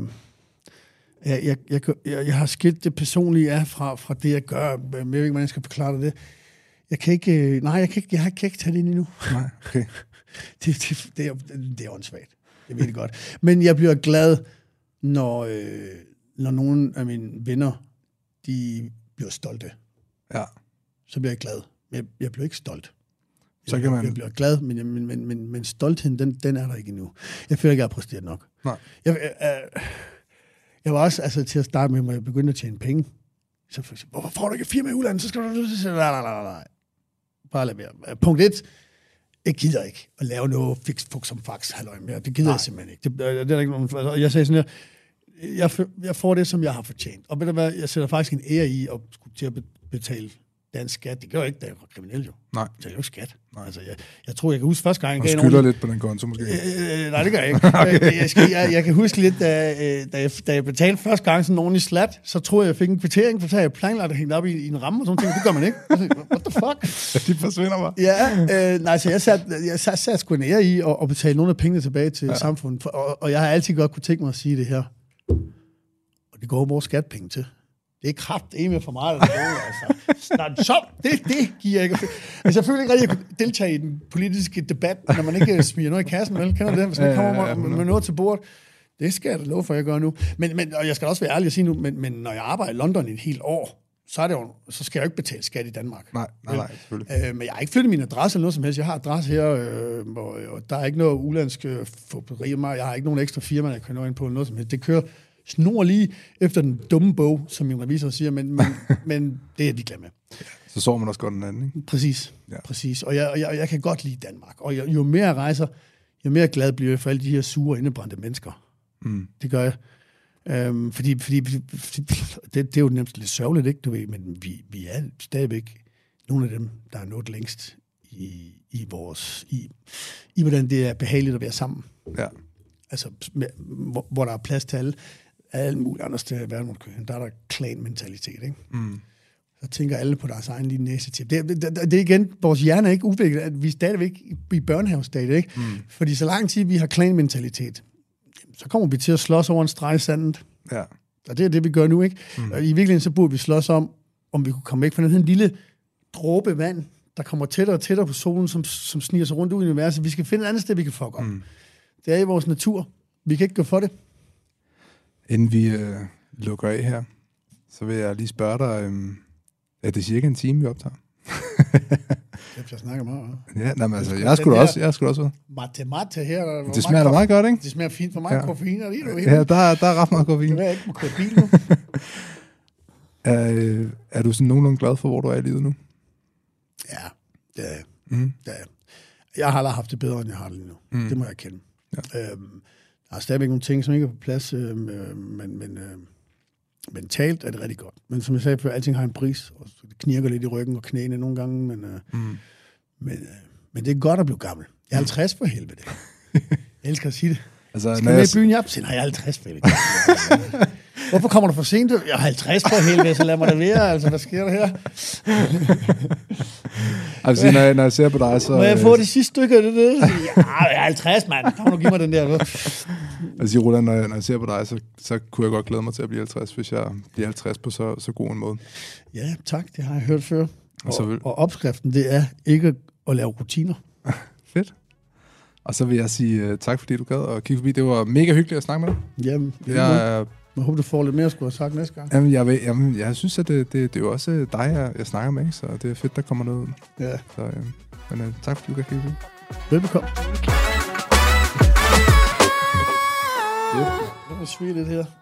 Jeg, jeg, jeg, jeg, jeg har skilt det personlige af fra, fra det, jeg gør. Jeg ved ikke, hvordan jeg skal forklare det. Jeg kan ikke, nej, jeg kan ikke, jeg kan ikke tage det ind endnu. Nej, okay. det, det, det, er, det er åndssvagt. Jeg ved det godt. Men jeg bliver glad, når, øh, når nogle af mine venner, de bliver stolte. Ja. Så bliver jeg glad. Jeg, jeg bliver ikke stolt. Så jeg, kan man... jeg bliver glad, men, men, men, men, men stoltheden, den, den er der ikke endnu. Jeg føler ikke, jeg har præsteret nok. Nej. Jeg, øh, Jeg var også, altså til at starte med, når jeg begyndte at tjene penge. Så for eksempel, hvorfor får du ikke firma i udlandet? Så skal du... Nej, nej, nej, nej. Bare lad være. Punkt et. Jeg gider ikke at lave noget fix, fuck som fax, halløj mere. Det gider nej. jeg simpelthen ikke. Det, det, det er ikke nogen... Jeg sagde sådan her, jeg, jeg får det, som jeg har fortjent. Og ved du hvad, jeg sætter faktisk en ære i at skulle til at betale dansk skat. Det gør jeg ikke, da jeg var kriminel jo. Nej. Det er jo ikke skat. Nej. Altså, jeg, jeg tror, jeg kan huske første gang... Jeg skylder nogen... lidt på den konto, måske. Øh, nej, det gør jeg ikke. okay. jeg, skal, jeg, jeg kan huske lidt, da, da, jeg, da jeg betalte første gang sådan en ordentlig slat, så tror jeg, jeg fik en kvittering, for så havde jeg planlagt at hænge op i, i en ramme og sådan noget. Det gør man ikke. What the fuck? Ja, de forsvinder bare. Ja, øh, nej, så jeg satte jeg sat, sat sgu en ære i at, at betale nogle af pengene tilbage til ja. samfundet. Og, og jeg har altid godt kunne tænke mig at sige det her. Og det går vores skatpenge til. Det er kraftedeme for meget. Altså. Snart, så, det, det giver jeg ikke. Altså, jeg føler ikke rigtig, at jeg kunne deltage i den politiske debat, når man ikke smiger noget i kassen. Vel? Kender du det? Hvis man kommer ja, med, med noget til bordet. Det skal jeg da love for, at jeg gør nu. Men, men, og jeg skal også være ærlig at sige nu, men, men når jeg arbejder i London i et helt år, så, er det jo, så skal jeg jo ikke betale skat i Danmark. Nej, nej, nej, selvfølgelig. Øh, men jeg har ikke flyttet min adresse eller noget som helst. Jeg har adresse her, øh, og, og der er ikke noget udenlandsk øh, forbrugeri. Jeg har ikke nogen ekstra firma, jeg kan nå ind på eller noget som helst. Det kører snor lige efter den dumme bog, som min revisor siger, men, men, men det er de glad med. Så sover man også godt den anden, ikke? Præcis, ja. præcis. Og jeg, jeg, jeg kan godt lide Danmark. Og jeg, jo mere jeg rejser, jo mere glad bliver jeg for alle de her sure, indebrændte mennesker. Mm. Det gør jeg. Øhm, fordi fordi, fordi det, det er jo nemt lidt sørgeligt, ikke? Du ved, men vi, vi er stadigvæk nogle af dem, der er nået længst i, i vores... I, i hvordan det er behageligt at være sammen. Ja. Altså, med, hvor, hvor der er plads til alle. Alle mulige andre steder i verden, der er der klan-mentalitet, ikke? Mm. så tænker alle på deres egen lille næsetip. Det, det, det, det er igen, vores hjerne er ikke udviklet, at vi er stadigvæk i, i børnehavestadiet, ikke? Mm. Fordi så lang tid vi har klanmentalitet, så kommer vi til at slås over en streg i sandet. Ja. Og det er det, vi gør nu, ikke? Mm. Og i virkeligheden så burde vi slås om, om vi kunne komme væk fra den her lille dråbe vand, der kommer tættere og tættere på solen, som, som sniger sig rundt ud i universet. Vi skal finde et andet sted, vi kan fuck op. Mm. Det er i vores natur. Vi kan ikke gå for det. Inden vi øh, lukker af her, så vil jeg lige spørge dig, øh, er det cirka en time, vi optager? Jeg snakker meget. Ja, nej, men altså, jeg skulle også, jeg skulle også. Mate her. Der, det smager da meget godt, ikke? Det smager fint for mig. Ja. Koffein er lige nu. Ja, der, der er ret meget koffein. Det er ikke på køre bil nu. er, er du sådan nogenlunde glad for, hvor du er i livet nu? Ja, det er jeg. Mm. Det er jeg. Jeg har aldrig haft det bedre, end jeg har det lige nu. Mm. Det må jeg kende. Ja. Øhm, der er stadigvæk nogle ting, som ikke er på plads, øh, men, men øh, mentalt er det rigtig godt. Men som jeg sagde før, alting har en pris, og det knirker lidt i ryggen og knæene nogle gange, men, øh, mm. men, øh, men det er godt at blive gammel. Jeg er halvtreds for helvede. Jeg elsker at sige det. Altså, skal med i byen, jeg siger, nej, jeg er halvtreds for helvede. Hvorfor kommer du for sent? Jeg er halvtreds for helvede, så lad mig det være. Altså, hvad sker der her? Altså, når jeg, når jeg ser på dig, så... Må jeg få det sidste stykke af det der? Ja, jeg er halvtreds, mand. Kom nu, giv mig den der. Altså, Roland, når jeg, når jeg ser på dig, så, så kunne jeg godt glæde mig til at blive halvtreds, hvis jeg bliver halvtreds på så, så god en måde. Ja, tak. Det har jeg hørt før. Og, og, så vil... og opskriften, det er ikke at lave rutiner. Fedt. Og så vil jeg sige uh, tak, fordi du gad og kigge forbi. Det var mega hyggeligt at snakke med dig. Jamen, jeg, uh, jeg håber, du får lidt mere, skulle have sagt næste gang. Jamen, jeg, vil, jamen, jeg synes, at det, det, det er jo også dig, jeg, jeg snakker med, så det er fedt, der kommer noget ud. Ja. Så, uh, men uh, tak, fordi du kan kigge forbi. Velbekomme. Det var svært, det her.